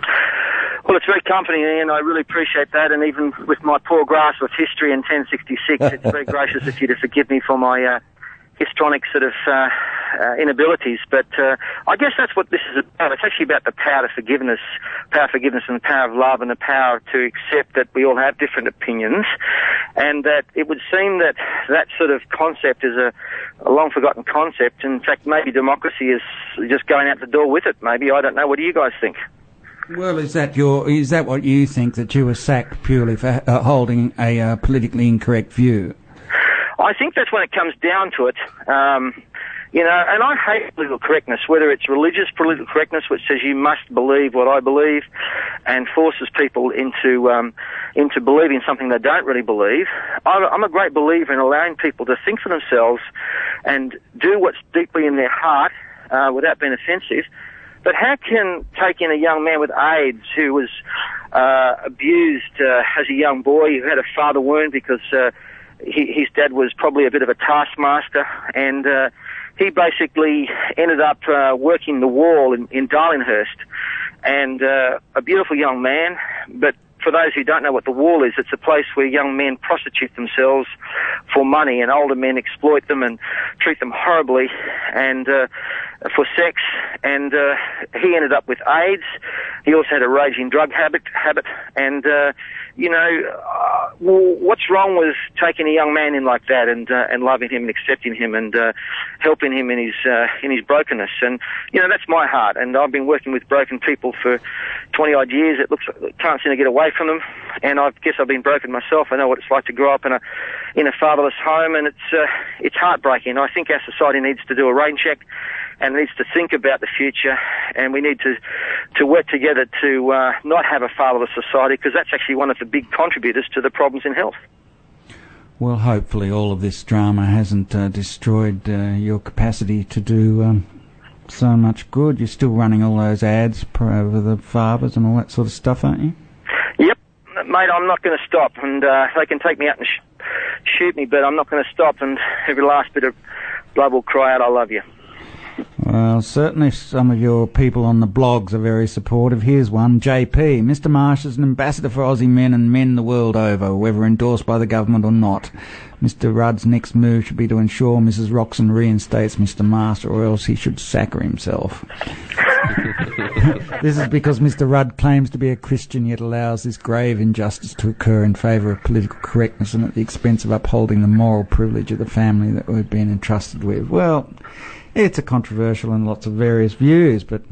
Well, it's very comforting, Ian. I really appreciate that, and even with my poor grasp of history in ten sixty-six, it's very gracious of you to forgive me for my uh, histrionic sort of uh, uh, inabilities. But uh, I guess that's what this is about. It's actually about the power of forgiveness, power of forgiveness and the power of love and the power to accept that we all have different opinions, and that it would seem that that sort of concept is a, a long-forgotten concept. In fact, maybe democracy is just going out the door with it. Maybe, I don't know. What do you guys think? Well, is that your is that what you think, that you were sacked purely for uh, holding a uh, politically incorrect view? I think that's when it comes down to it. Um, you know, and I hate political correctness, whether it's religious political correctness, which says you must believe what I believe, and forces people into um, into believing something they don't really believe. I'm, I'm a great believer in allowing people to think for themselves and do what's deeply in their heart uh, without being offensive. But how can taking a young man with AIDS who was uh, abused uh, as a young boy, who had a father wound because uh, he, his dad was probably a bit of a taskmaster, and uh, he basically ended up uh, working the wall in, in Darlinghurst, and uh, a beautiful young man, but for those who don't know what the wall is, it's a place where young men prostitute themselves for money, and older men exploit them and treat them horribly and uh, for sex. And uh, he ended up with AIDS. He also had a raging drug habit, habit and uh, you know, uh, well, what's wrong with taking a young man in like that and uh, and loving him and accepting him and uh, helping him in his uh, in his brokenness? And you know, that's my heart. And I've been working with broken people for twenty odd years. It looks like can't seem to get away from them. And I guess I've been broken myself. I know what it's like to grow up in a in a fatherless home, and it's uh, it's heartbreaking. I think our society needs to do a rain check and needs to think about the future, and we need to to work together to uh, not have a fatherless society, because that's actually one of the big contributors to the problems in health. Well, hopefully all of this drama hasn't uh, destroyed uh, your capacity to do um, so much good. You're still running all those ads over the fathers and all that sort of stuff, aren't you? Yep, mate, I'm not going to stop, and uh, they can take me out and sh- shoot me, but I'm not going to stop, and every last bit of blood will cry out, I love you. Well, certainly some of your people on the blogs are very supportive. Here's one, J P. Mister Marsh is an ambassador for Aussie men and men the world over, whether endorsed by the government or not. Mister Rudd's next move should be to ensure Missus Roxon reinstates Mister Marsh, or else he should sack her himself. This is because Mister Rudd claims to be a Christian, yet allows this grave injustice to occur in favour of political correctness and at the expense of upholding the moral privilege of the family that we've been entrusted with. Well, it's a controversial and lots of various views, but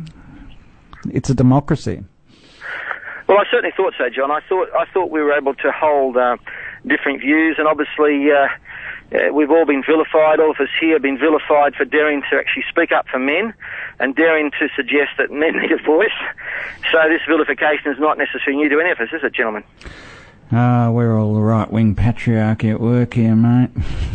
it's a democracy. Well, I certainly thought so, John. I thought I thought we were able to hold uh, different views, and obviously uh, uh, we've all been vilified. All of us here have been vilified for daring to actually speak up for men and daring to suggest that men need a voice. So this vilification is not necessarily new to any of us, is it, gentlemen? Ah, uh, we're all the right-wing patriarchy at work here, mate.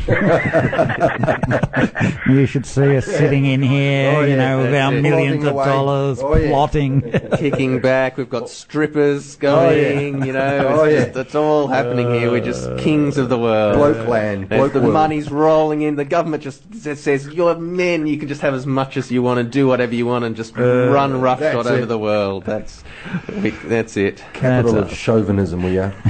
You should see us sitting in here, oh, yeah, you know, with our millions of away. dollars, oh, yeah. plotting. Kicking back, we've got strippers going, oh, yeah. you know, it's, oh, yeah. just, it's all happening uh, here. We're just kings of the world. Bloke land. Bloke the world. Money's rolling in. The government just says, you're men, you can just have as much as you want and do whatever you want and just uh, run roughshod over the world. That's that's it. Capital that's of chauvinism, we are.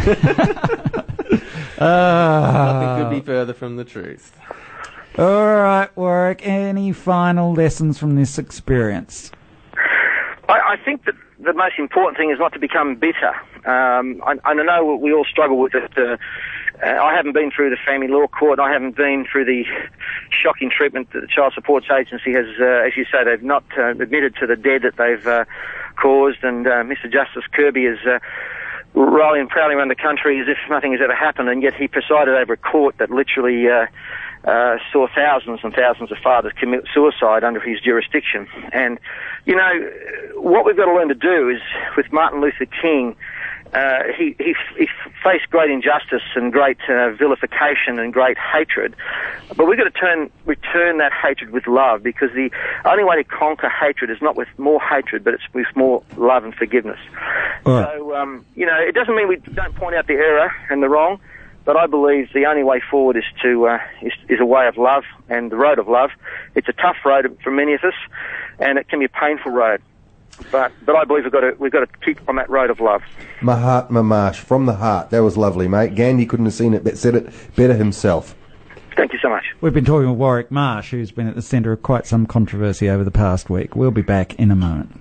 uh, Nothing could be further from the truth. All right, Warwick, any final lessons from this experience? I, I think that the most important thing is not to become bitter. Um, I, I know we all struggle with it. Uh, I haven't been through the family law court. I haven't been through the shocking treatment that the Child Supports Agency has, uh, as you say, they've not uh, admitted to the dead that they've uh, caused, and uh, Mister Justice Kirby is uh, rolling proudly around the country as if nothing has ever happened, and yet he presided over a court that literally uh, uh, saw thousands and thousands of fathers commit suicide under his jurisdiction. And, you know, what we've got to learn to do is, with Martin Luther King uh, he, he, he faced great injustice and great uh, vilification and great hatred. But we've got to turn, return that hatred with love, because the only way to conquer hatred is not with more hatred, but it's with more love and forgiveness. Right. So, um, you know, it doesn't mean we don't point out the error and the wrong, but I believe the only way forward is to uh, is, is a way of love and the road of love. It's a tough road for many of us, and it can be a painful road. But but I believe we've got to we've got to keep on that road of love. Mahatma Marsh, from the heart. That was lovely, mate. Gandhi couldn't have seen it, but said it better himself. Thank you so much. We've been talking with Warwick Marsh, who's been at the centre of quite some controversy over the past week. We'll be back in a moment.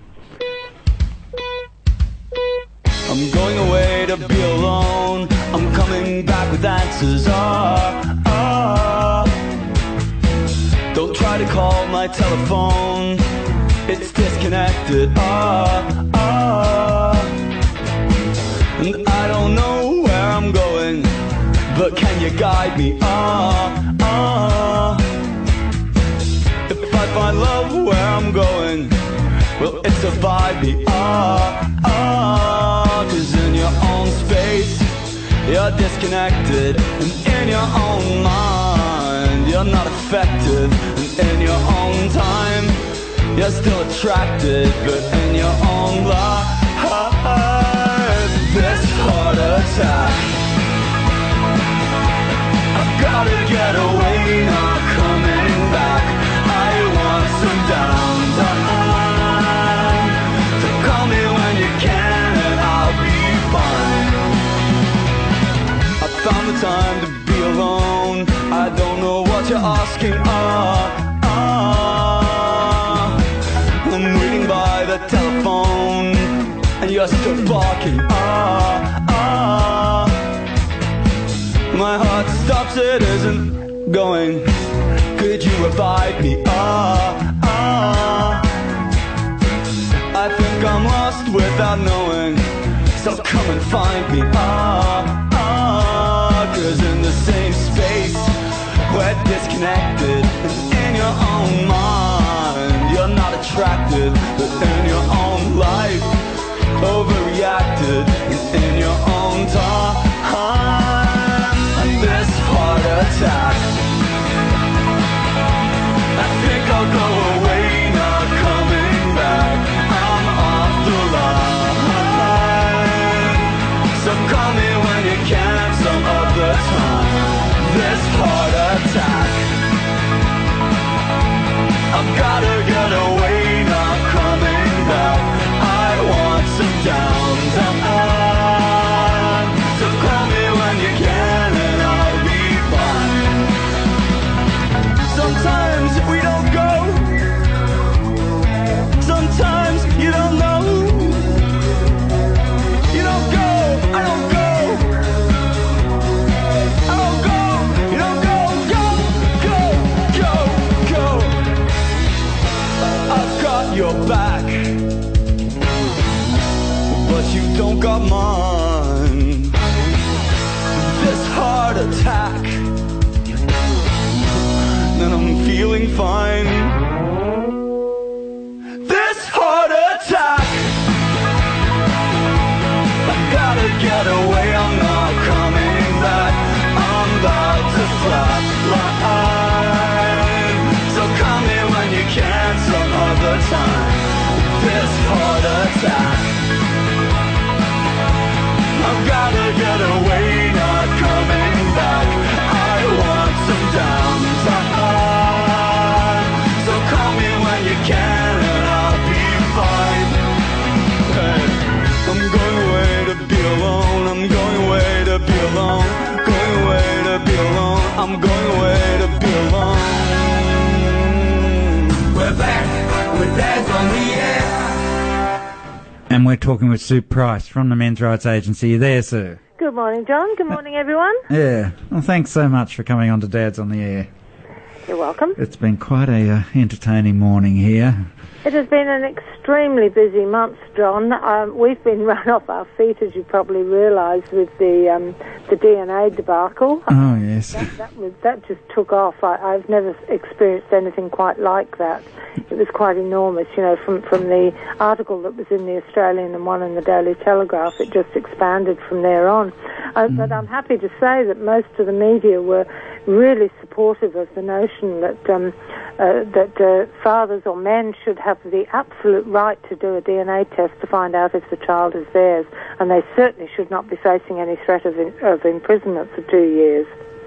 I'm going away to be alone. I'm coming back with answers. Ah, ah. Don't try to call my telephone. It's disconnected. Ah, ah. And I don't know where I'm going, but can you guide me? Ah, ah. If I find love where I'm going, will it survive me? Ah, ah. Cause in your own space, you're disconnected. And in your own mind, you're not effective. And in your own time, you're still attracted. But in your own life, this heart attack, I've gotta get away, not coming back. I want some downtime. So call me when you can and I'll be fine. I found the time to be alone. I don't know what you're asking. Ah, ah. I'm waiting by the telephone and you're still barking. Ah, ah. My heart stops, it isn't going. Could you revive me? Ah, ah. I think I'm lost without knowing, so come and find me. Ah, ah. Cause in the same space, we're disconnected. And in your own mind, you're not attracted. But in your own life, overreacted. And in your own time, this heart attack, I think I'll go away, not coming back. I'm off the line. So call me when you can some other time. This heart attack, I've gotta get away, not coming back. I want some downtime. So call me when you can and I'll be fine. Sometimes we don't go. Sometimes you don't know. You don't go, I don't go. I don't go, you don't go. Go, go, go, go. I've got your back, but you don't got mine. This heart attack, then I'm feeling fine. This heart attack, I gotta get away, I'm not coming back. I'm about to flatline. So call me when you can some other time. This heart attack, I've gotta get away, not coming back. I want some downtime. So call me when you can and I'll be fine. Hey, I'm going away to be alone. I'm going away to be alone. Going away to be alone. I'm going away to be alone. We're back with Dads on the Air. And we're talking with Sue Price from the Men's Rights Agency. You there, Sue? Good morning, John. Good morning, everyone. Yeah. Well, thanks so much for coming on to Dads on the Air. You're welcome. It's been quite a uh, entertaining morning here. It has been an extremely busy month, John. Um, we've been run off our feet, as you probably realise, with the um, the D N A debacle. Oh, yes. That, that, was, that just took off. I, I've never experienced anything quite like that. It was quite enormous, you know, from, from the article that was in the Australian and one in the Daily Telegraph. It just expanded from there on. Uh, mm. But I'm happy to say that most of the media were really supportive of the notion that um, uh, that uh, fathers or men should have the absolute right to do a D N A test to find out if the child is theirs, and they certainly should not be facing any threat of, in, of imprisonment for two years.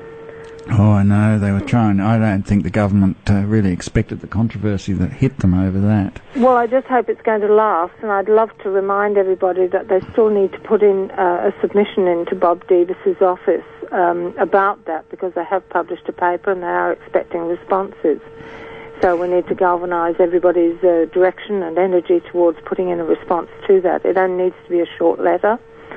Oh, I know. They were trying. I don't think the government uh, really expected the controversy that hit them over that. Well, I just hope it's going to last, and I'd love to remind everybody that they still need to put in uh, a submission into Bob Davis's office um, about that, because they have published a paper and they are expecting responses. So we need to galvanise everybody's uh, direction and energy towards putting in a response to that. It only needs to be a short letter,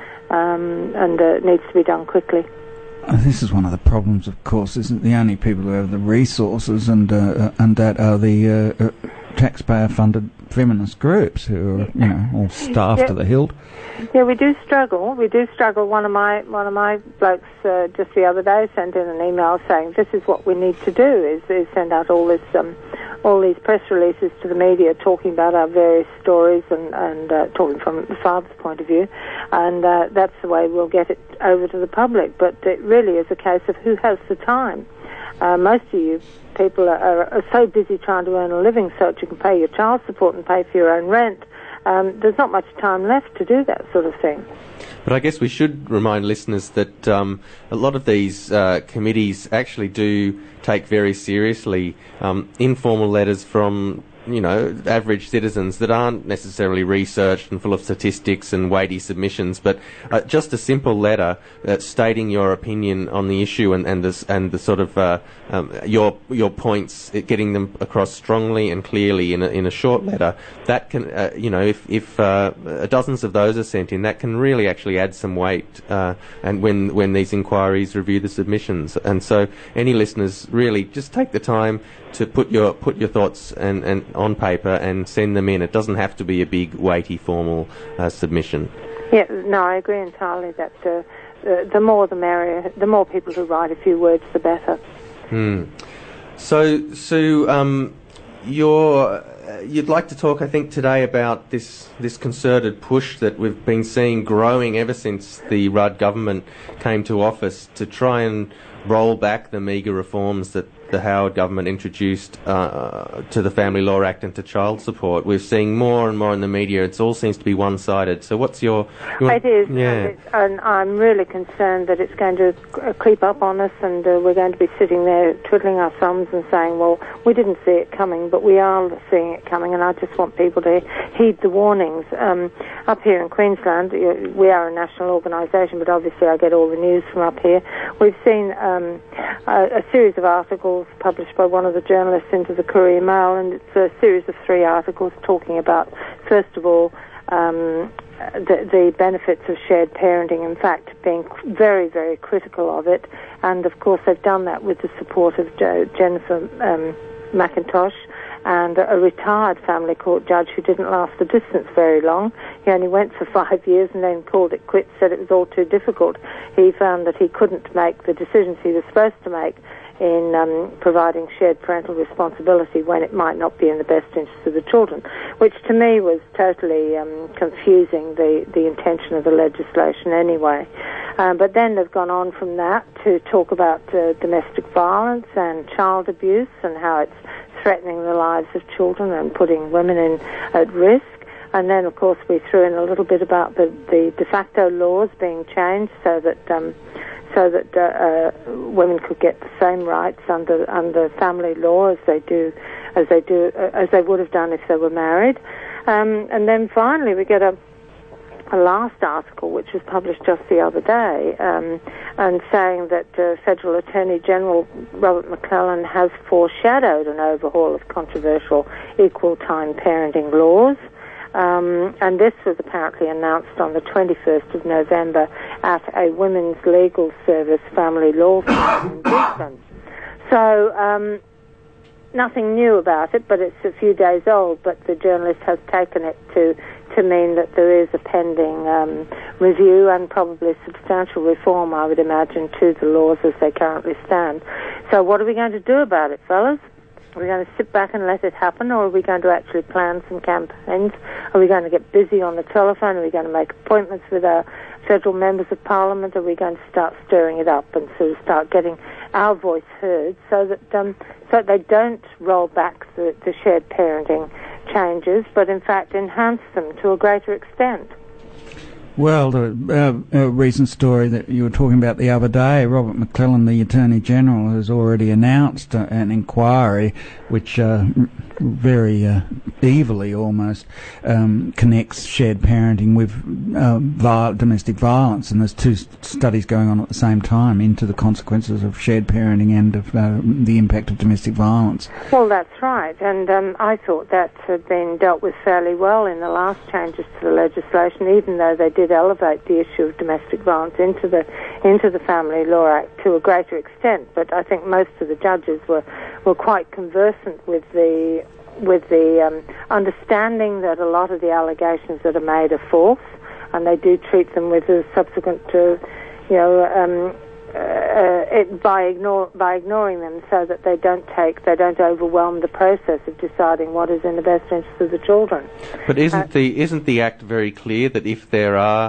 um, and uh, it needs to be done quickly. This is one of the problems, of course, isn't it? The only people who have the resources and uh, and that are the uh, uh, taxpayer-funded feminist groups who are, you know, all staffed yeah. to the hilt. Yeah, we do struggle. We do struggle. One of my one of my blokes uh, just the other day sent in an email saying this is what we need to do: is, is send out all this um, all these press releases to the media talking about our various stories and and uh, talking from the father's point of view, and uh, that's the way we'll get it over to the public. But it really is a case of who has the time. Uh, most of you people are, are, are so busy trying to earn a living so that you can pay your child support and pay for your own rent. Um, there's not much time left to do that sort of thing. But I guess we should remind listeners that um, a lot of these uh, committees actually do take very seriously um, informal letters from, you know, average citizens that aren't necessarily researched and full of statistics and weighty submissions, but uh, just a simple letter uh, stating your opinion on the issue and, and, this, and the sort of uh, um, your your points, uh, getting them across strongly and clearly in a, in a short letter. That can, uh, you know, if, if uh, dozens of those are sent in, that can really actually add some weight. Uh, and when when these inquiries review the submissions, and so any listeners really just take the time to put your put your thoughts and, and on paper and send them in. It doesn't have to be a big, weighty, formal uh, submission. Yeah, no, I agree entirely that uh, the, the more the merrier. The more people who write a few words, the better. Hmm. So, Sue, um, you're, uh, you'd like to talk, I think, today about this this concerted push that we've been seeing growing ever since the Rudd government came to office to try and roll back the meagre reforms that the Howard government introduced uh, to the Family Law Act and to child support. We're seeing more and more in the media. It all seems to be one-sided. So what's your... your it is, yeah. and, it's, and I'm really concerned that it's going to uh, creep up on us, and uh, we're going to be sitting there twiddling our thumbs and saying, well, we didn't see it coming, but we are seeing it coming, and I just want people to heed the warnings. Um, up here in Queensland, we are a national organisation, but obviously I get all the news from up here. We've seen um, a, a series of articles published by one of the journalists into the Courier Mail, and it's a series of three articles talking about, first of all, um, the, the benefits of shared parenting, in fact, being very, very critical of it, and of course they've done that with the support of jo- Jennifer um, McIntosh, and a retired family court judge who didn't last the distance very long. He only went for five years and then called it quits, said it was all too difficult. He found that he couldn't make the decisions he was supposed to make in um, providing shared parental responsibility when it might not be in the best interest of the children, which to me was totally um, confusing the, the intention of the legislation anyway. Um, but then they've gone on from that to talk about uh, domestic violence and child abuse and how it's threatening the lives of children and putting women in at risk. And then, of course, we threw in a little bit about the, the de facto laws being changed so that um, so that uh, uh, women could get the same rights under under family law as they do as they do uh, as they would have done if they were married. Um, and then finally, we get a a last article which was published just the other day, um, and saying that uh, Federal Attorney General Robert McClellan has foreshadowed an overhaul of controversial equal time parenting laws. Um, and this was apparently announced on the twenty-first of November at a Women's Legal Service family law firm in Brisbane. So um, nothing new about it, but it's a few days old. But the journalist has taken it to to mean that there is a pending um, review and probably substantial reform, I would imagine, to the laws as they currently stand. So what are we going to do about it, fellas? Are we going to sit back and let it happen, or are we going to actually plan some campaigns? Are we going to get busy on the telephone? Are we going to make appointments with our federal members of parliament? Are we going to start stirring it up and sort of start getting our voice heard so that um, so that they don't roll back the, the shared parenting changes, but in fact enhance them to a greater extent? Well, the uh, uh, recent story that you were talking about the other day, Robert McClellan, the Attorney General, has already announced uh, an inquiry which uh, very uh, evilly almost um, connects shared parenting with uh, viol- domestic violence, and there's two s- studies going on at the same time into the consequences of shared parenting and of uh, the impact of domestic violence. Well, that's right, and um, I thought that had been dealt with fairly well in the last changes to the legislation, even though they did elevate the issue of domestic violence into the into the Family Law Act to a greater extent. But I think most of the judges were, were quite conversant with the with the um, understanding that a lot of the allegations that are made are false, and they do treat them with a subsequent, uh, you know, um, uh, it, by ignore by ignoring them, so that they don't take they don't overwhelm the process of deciding what is in the best interest of the children. But isn't uh, the isn't the Act very clear that if there are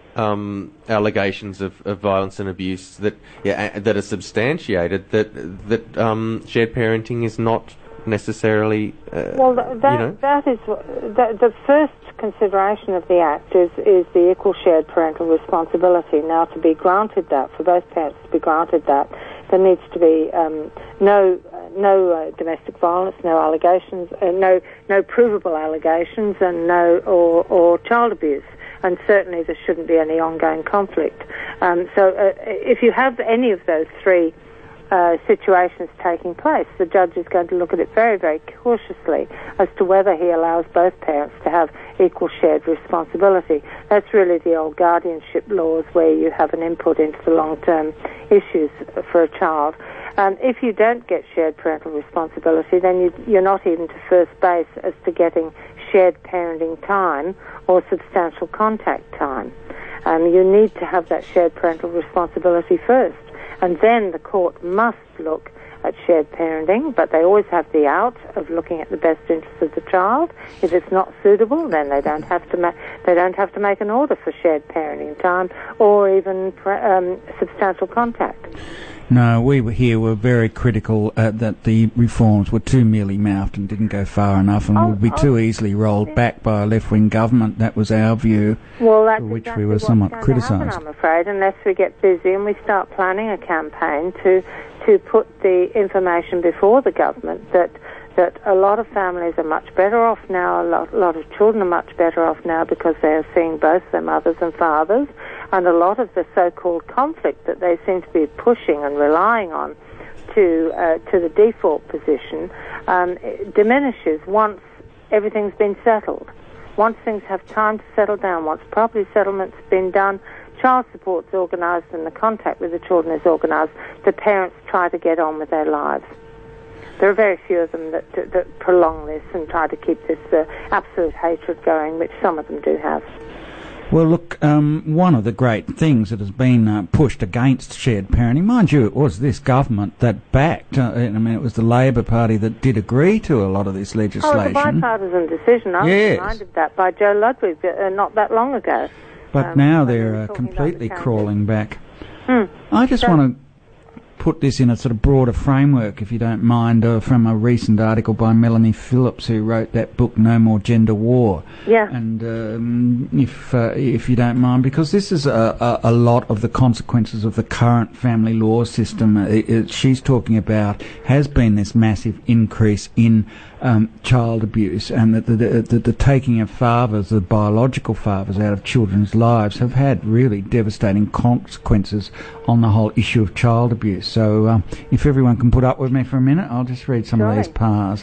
um, allegations of, of violence and abuse that yeah, that are substantiated, that that um, shared parenting is not necessarily uh, well, th- that you know? that is the, the first consideration of the Act is, is the equal shared parental responsibility. Now, to be granted that, for both parents to be granted that, there needs to be um, no uh, no uh, domestic violence, no allegations, uh, no no provable allegations, and no or or child abuse. And certainly there shouldn't be any ongoing conflict. Um, so uh, if you have any of those three Uh, situations taking place, the judge is going to look at it very, very cautiously as to whether he allows both parents to have equal shared responsibility. That's really the old guardianship laws, where you have an input into the long-term issues for a child. Um, if you don't get shared parental responsibility, then you, you're not even to first base as to getting shared parenting time or substantial contact time. Um, you need to have that shared parental responsibility first. And then the court must look at shared parenting, but they always have the out of looking at the best interests of the child. If it's not suitable, then they don't have to ma- they don't have to make an order for shared parenting time or even pre- um, substantial contact. No, we were here were very critical uh, that the reforms were too mealy-mouthed and didn't go far enough, and oh, would be oh, too easily rolled yeah. back by a left-wing government. That was our view, well, that's for which exactly we were what's somewhat going criticised. to happen, I'm afraid, unless we get busy and we start planning a campaign to to put the information before the government that that a lot of families are much better off now, a lot, a lot of children are much better off now because they are seeing both their mothers and fathers, and a lot of the so-called conflict that they seem to be pushing and relying on to uh, to the default position um, diminishes once everything's been settled. Once things have time to settle down, once property settlement's been done, child support's organised and the contact with the children is organised, the parents try to get on with their lives. There are very few of them that, that, that prolong this and try to keep this uh, absolute hatred going, which some of them do have. Well, look, um, one of the great things that has been uh, pushed against shared parenting, mind you, it was this government that backed, uh, I mean, it was the Labor Party that did agree to a lot of this legislation. Oh, it was a bipartisan decision. I yes. was reminded of that by Joe Ludwig uh, not that long ago. But um, now they're uh, completely the crawling back. Hmm. I just so, want to put this in a sort of broader framework, if you don't mind, uh, from a recent article by Melanie Phillips, who wrote that book, No More Gender War. Yeah. And um, if uh, if you don't mind, because this is a, a, a lot of the consequences of the current family law system. It, it, she's talking about has been this massive increase in um, child abuse, and that the, the, the, the taking of fathers, the biological fathers, out of children's lives have had really devastating consequences on the whole issue of child abuse. So uh, if everyone can put up with me for a minute, I'll just read some sure. of these parts.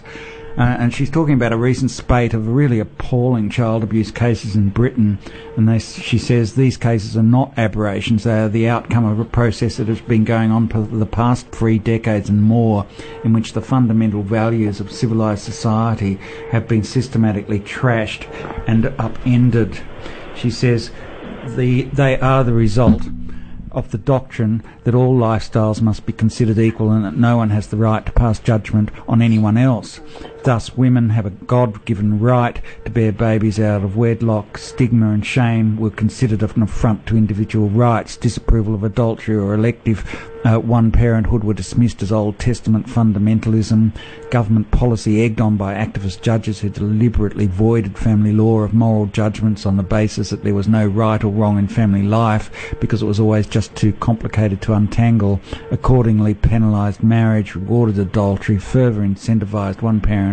Uh, and she's talking about a recent spate of really appalling child abuse cases in Britain. And they, she says these cases are not aberrations. They are the outcome of a process that has been going on for the past three decades and more, in which the fundamental values of civilised society have been systematically trashed and upended. She says the, they are the result of the doctrine that all lifestyles must be considered equal and that no one has the right to pass judgment on anyone else. Thus, women have a God-given right to bear babies out of wedlock. Stigma and shame were considered an affront to individual rights. Disapproval of adultery or elective uh, one-parenthood were dismissed as Old Testament fundamentalism. Government policy egged on by activist judges who deliberately voided family law of moral judgments on the basis that there was no right or wrong in family life because it was always just too complicated to untangle, accordingly penalised marriage, rewarded adultery, further incentivised one-parenthood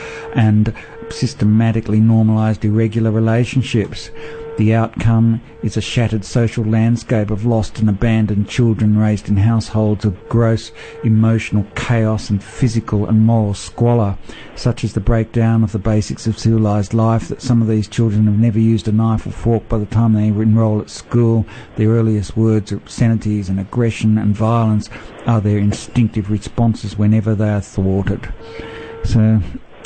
and systematically normalised irregular relationships. The outcome is a shattered social landscape of lost and abandoned children raised in households of gross emotional chaos and physical and moral squalor, such as the breakdown of the basics of civilised life, that some of these children have never used a knife or fork by the time they enrol at school. Their earliest words, obscenities and aggression and violence are their instinctive responses whenever they are thwarted. So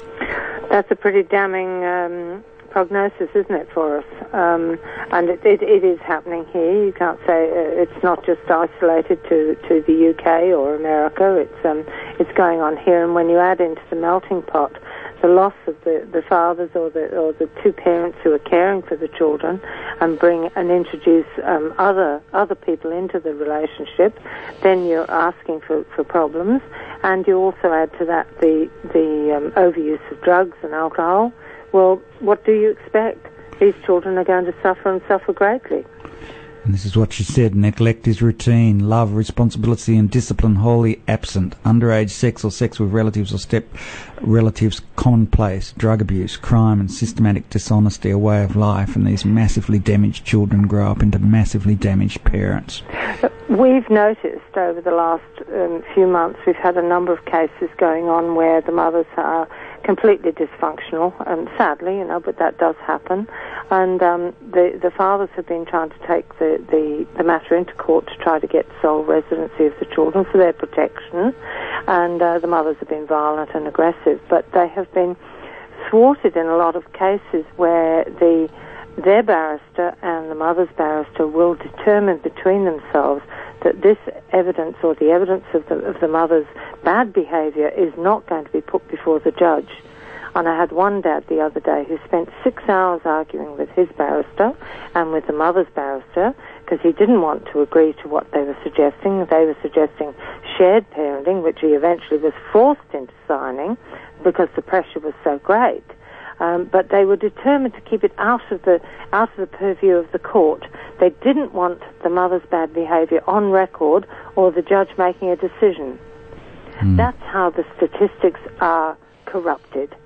that's a pretty damning um, prognosis, isn't it, for us? Um, and it, it, it is happening here. You can't say uh, it's not just isolated to, to the U K or America. It's um, it's going on here. And when you add into the melting pot the loss of the, the fathers or the or the two parents who are caring for the children, and bring and introduce um, other other people into the relationship, then you're asking for, for problems. And you also add to that the the um, overuse of drugs and alcohol. Well, what do you expect? These children are going to suffer and suffer greatly. And this is what she said: neglect is routine, love, responsibility and discipline wholly absent, underage sex or sex with relatives or step relatives commonplace, drug abuse, crime and systematic dishonesty a way of life, and these massively damaged children grow up into massively damaged parents. We've noticed over the last um, few months we've had a number of cases going on where the mothers are completely dysfunctional, and sadly, you know, but that does happen. And um, the the fathers have been trying to take the, the, the matter into court to try to get sole residency of the children for their protection. And uh, the mothers have been violent and aggressive, but they have been thwarted in a lot of cases where the their barrister and the mother's barrister will determine between themselves that this evidence or the evidence of the, of the mother's bad behaviour is not going to be put before the judge. And I had one dad the other day who spent six hours arguing with his barrister and with the mother's barrister because he didn't want to agree to what they were suggesting. They were suggesting shared parenting, which he eventually was forced into signing because the pressure was so great. Um, but they were determined to keep it out of the out of the purview of the court. They didn't want the mother's bad behaviour on record or the judge making a decision. Mm. That's how the statistics are corrupted.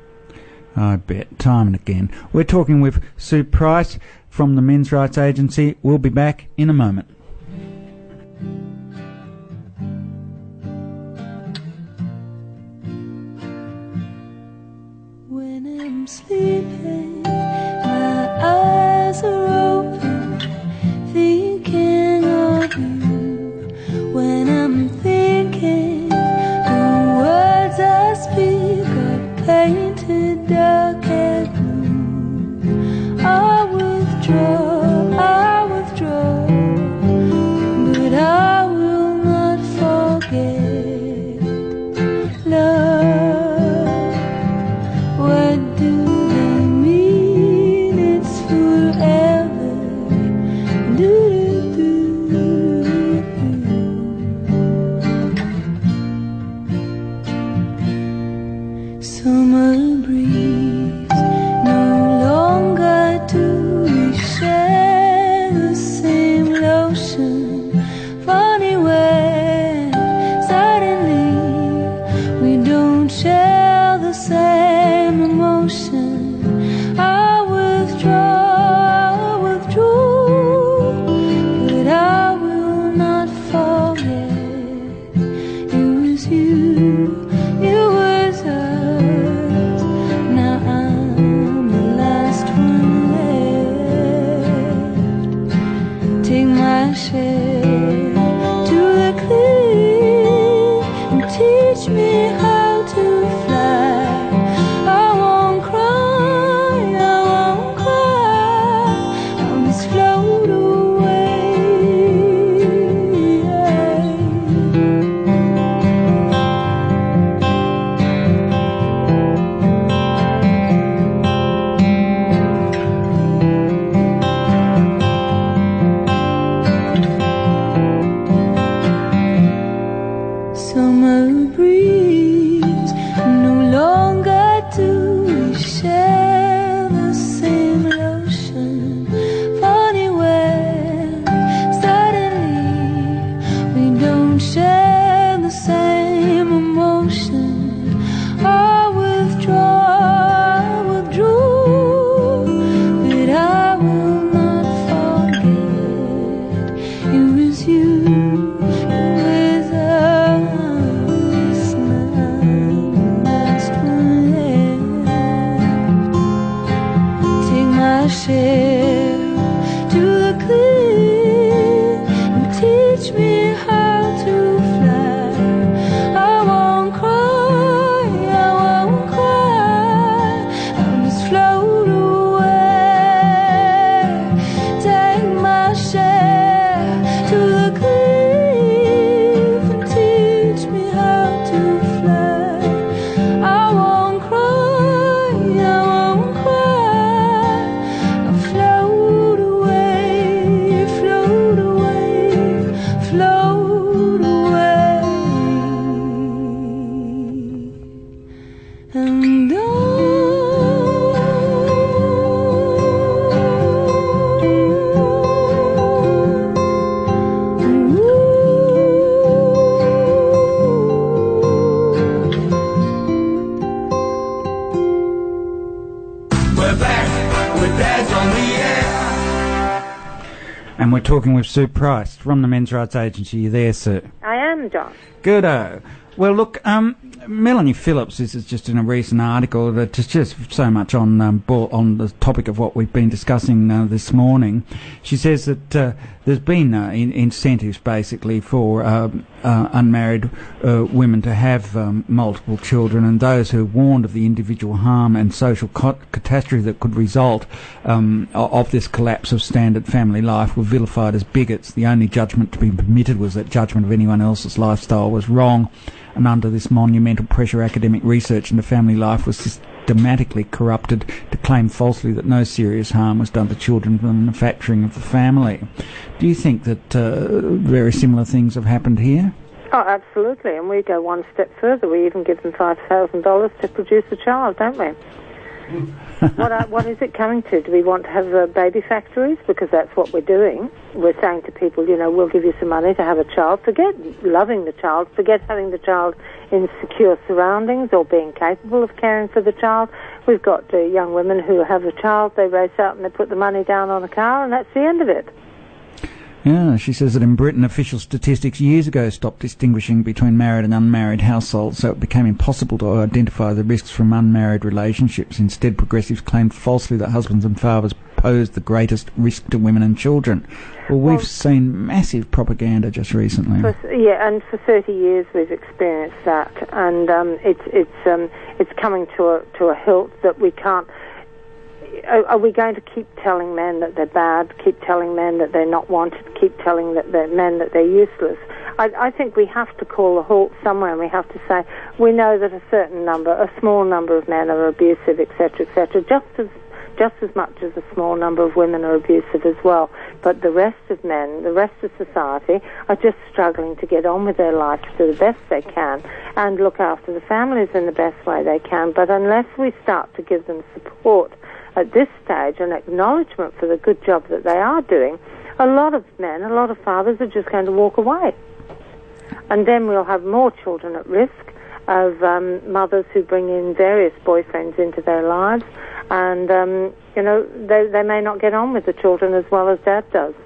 I bet, time and again. We're talking with Sue Price from the Men's Rights Agency. We'll be back in a moment. When I'm sleeping, my eyes are open, thinking of you. When I'm thinking, the words I speak are painted dark and blue. I withdraw, I withdraw, but I will not forget love. What do they mean? It's foolish. my share to the cliff and teach me how to fly. I won't cry, I won't cry, I'll just float away. Summer breeze, no longer do we share the same lotion. Funny when suddenly we don't share the same emotion. I withdraw, I withdrew, but I will not forget it was you. Share to the cliff and teach me how to fly. I won't cry, I won't cry, I'll just float away. Take my share to the cliff and teach me how to fly. I won't cry, I won't cry, float away, float away, float away. And We're back with Dad's on the air. And we're talking with Sue Price from the Men's Rights Agency. You there, Sue? I am, John. Good-o. Well, look, um, Melanie Phillips, this is just in a recent article that is just so much on um, bo- on the topic of what we've been discussing uh, this morning. She says that uh, there's been uh, in- incentives basically for uh, uh, unmarried uh, women to have um, multiple children, and those who warned of the individual harm and social co- catastrophe that could result um, of this collapse of standard family life were vilified as bigots. The only judgment to be permitted was that judgment of anyone else's lifestyle was wrong. And under this monumental pressure, academic research into family life was systematically corrupted to claim falsely that no serious harm was done to children from the manufacturing of the family. Do you think that uh, very similar things have happened here? Oh, absolutely. And we go one step further. We even give them five thousand dollars to produce a child, don't we? what, are, what is it coming to? Do we want to have uh, baby factories? Because that's what we're doing. We're saying to people, you know, we'll give you some money to have a child. Forget loving the child. Forget having the child in secure surroundings or being capable of caring for the child. We've got uh, young women who have a child, they race out and they put the money down on a car, and that's the end of it. Yeah, she says that in Britain, official statistics years ago stopped distinguishing between married and unmarried households, so it became impossible to identify the risks from unmarried relationships. Instead, progressives claimed falsely that husbands and fathers posed the greatest risk to women and children. Well, we've well, seen massive propaganda just recently. For, yeah, and for thirty years we've experienced that, and um, it's it's um, it's coming to a to a hilt that we can't. Are we going to keep telling men that they're bad, keep telling men that they're not wanted, keep telling that they're men that they're useless? I, I think we have to call a halt somewhere, and we have to say, we know that a certain number, a small number of men are abusive, et cetera, et cetera, just as, just as much as a small number of women are abusive as well. But the rest of men, the rest of society, are just struggling to get on with their lives to the best they can and look after the families in the best way they can. But unless we start to give them support at this stage, an acknowledgement for the good job that they are doing, a lot of men, a lot of fathers are just going to walk away. And then we'll have more children at risk of um, mothers who bring in various boyfriends into their lives, and, um, you know, they, they may not get on with the children as well as Dad does.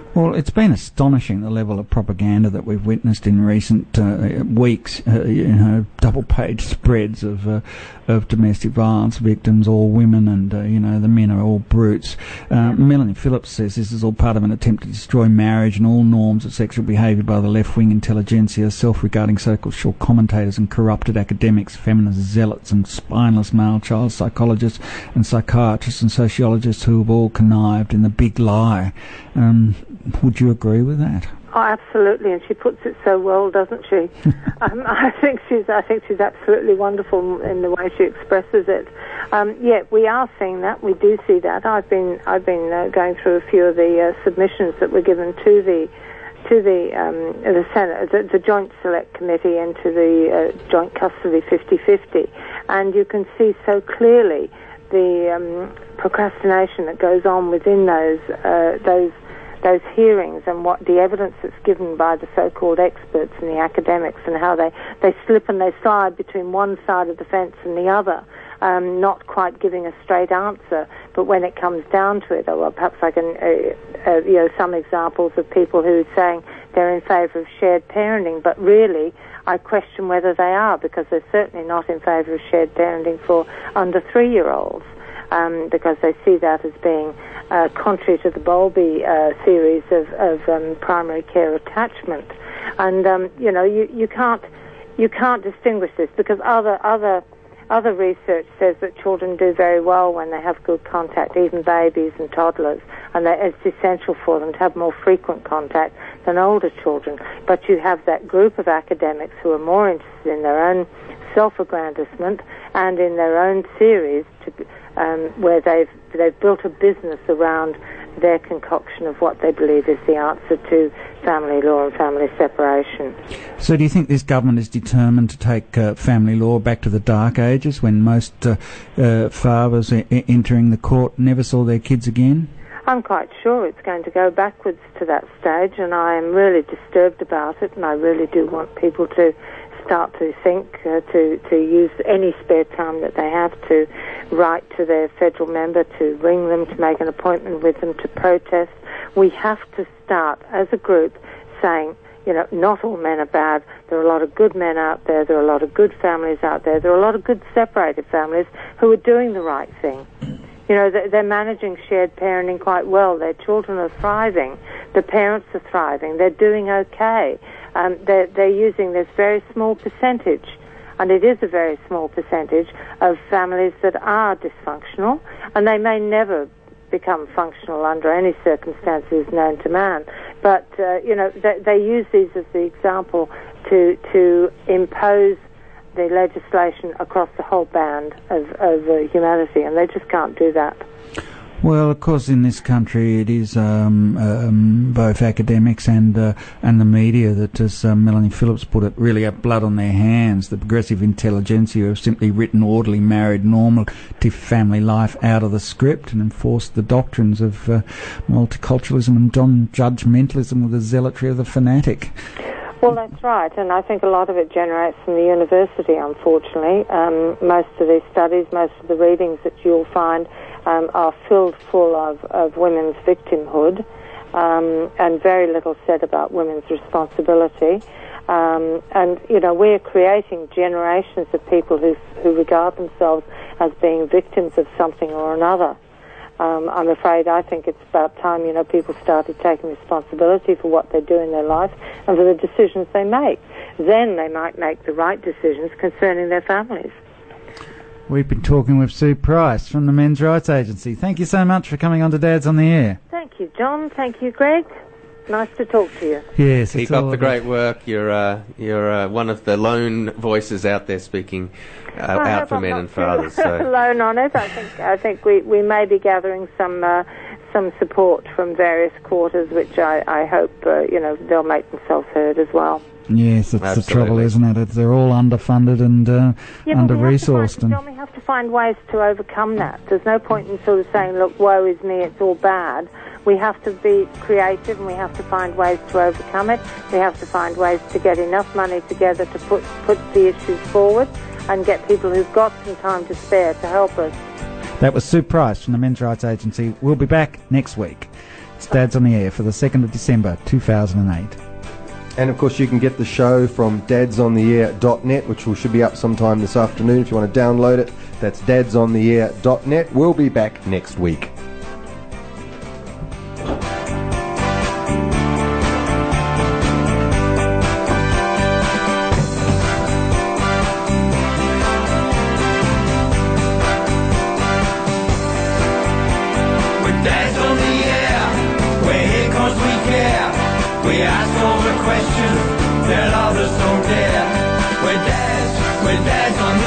Well, it's been astonishing, the level of propaganda that we've witnessed in recent uh, weeks. Uh, you know, double-page spreads of uh, of domestic violence victims, all women, and uh, you know, the men are all brutes. Uh, Melanie Phillips says this is all part of an attempt to destroy marriage and all norms of sexual behaviour by the left-wing intelligentsia, self-regarding social commentators and corrupted academics, feminist zealots and spineless male child psychologists and psychiatrists and sociologists who have all connived in the big lie. Um, would you agree with that? Oh, absolutely, and she puts it so well, doesn't she? um, I think she's, I think she's absolutely wonderful in the way she expresses it. Um, yeah, we are seeing that. We do see that. I've been, I've been uh, going through a few of the uh, submissions that were given to the, to the, um, the Senate, the, the Joint Select Committee, and to the uh, Joint Custody fifty-fifty, and you can see so clearly the um, procrastination that goes on within those, uh, those. those hearings, and what the evidence that's given by the so-called experts and the academics, and how they, they slip and they slide between one side of the fence and the other, um, not quite giving a straight answer. But when it comes down to it, or well, perhaps I can, uh, uh, you know, some examples of people who are saying they're in favour of shared parenting, but really I question whether they are, because they're certainly not in favour of shared parenting for under three-year-olds. Um, because they see that as being uh, contrary to the Bowlby uh, theories of, of um, primary care attachment, and um, you know you, you can't you can't distinguish this, because other other other research says that children do very well when they have good contact, even babies and toddlers, and that it's essential for them to have more frequent contact than older children. But you have that group of academics who are more interested in their own self-aggrandizement and in their own theories, to, um, where they've they've built a business around their concoction of what they believe is the answer to family law and family separation. So do you think this government is determined to take uh, family law back to the dark ages, when most uh, uh, fathers e- entering the court never saw their kids again? I'm quite sure it's going to go backwards to that stage, and I am really disturbed about it, and I really do want people to start to think, uh, to, to use any spare time that they have to write to their federal member, to ring them, to make an appointment with them, to protest. We have to start, as a group, saying, you know, not all men are bad. There are a lot of good men out there. There are a lot of good families out there. There are a lot of good separated families who are doing the right thing. You know, they're managing shared parenting quite well. Their children are thriving. The parents are thriving. They're doing okay. Um, they're, they're using this very small percentage, and it is a very small percentage, of families that are dysfunctional, and they may never become functional under any circumstances known to man. But, uh, you know, they, they use these as the example to, to impose the legislation across the whole band of, of uh, humanity, and they just can't do that. Well, of course, in this country, it is um, um, both academics and uh, and the media that, as uh, Melanie Phillips put it, really have blood on their hands. The progressive intelligentsia have simply written orderly, married, normative family life out of the script and enforced the doctrines of uh, multiculturalism and non-judgmentalism with the zealotry of the fanatic. Well, that's right, and I think a lot of it generates from the university, unfortunately. Um, most of these studies, most of the readings that you'll find um, are filled full of, of women's victimhood, um, and very little said about women's responsibility. Um, and, you know, we're creating generations of people who, who regard themselves as being victims of something or another. Um, I'm afraid I think it's about time, you know, people started taking responsibility for what they do in their life and for the decisions they make. Then they might make the right decisions concerning their families. We've been talking with Sue Price from the Men's Rights Agency. Thank you so much for coming on to Dads on the Air. Thank you, John. Thank you, Greg. Nice to talk to you. Yes, keep up the great work. You're uh, you're uh, one of the lone voices out there speaking uh, out for men and fathers. So. Alone on it. I think I think we, we may be gathering some uh, some support from various quarters, which I I hope uh, you know they'll make themselves heard as well. Yes, that's Absolutely. the trouble, isn't it? They're all underfunded and uh, yeah, under-resourced. And we have to find ways to overcome that. There's no point in sort of saying, look, woe is me, it's all bad. We have to be creative, and we have to find ways to overcome it. We have to find ways to get enough money together to put, put the issues forward and get people who've got some time to spare to help us. That was Sue Price from the Men's Rights Agency. We'll be back next week. It's Dad's on the Air for the second of December two thousand eight. And of course you can get the show from dads on the air dot net, which will, should be up sometime this afternoon if you want to download it. That's dads on the air dot net. We'll be back next week. We ask all the questions that others don't dare. We're dads, we're dads on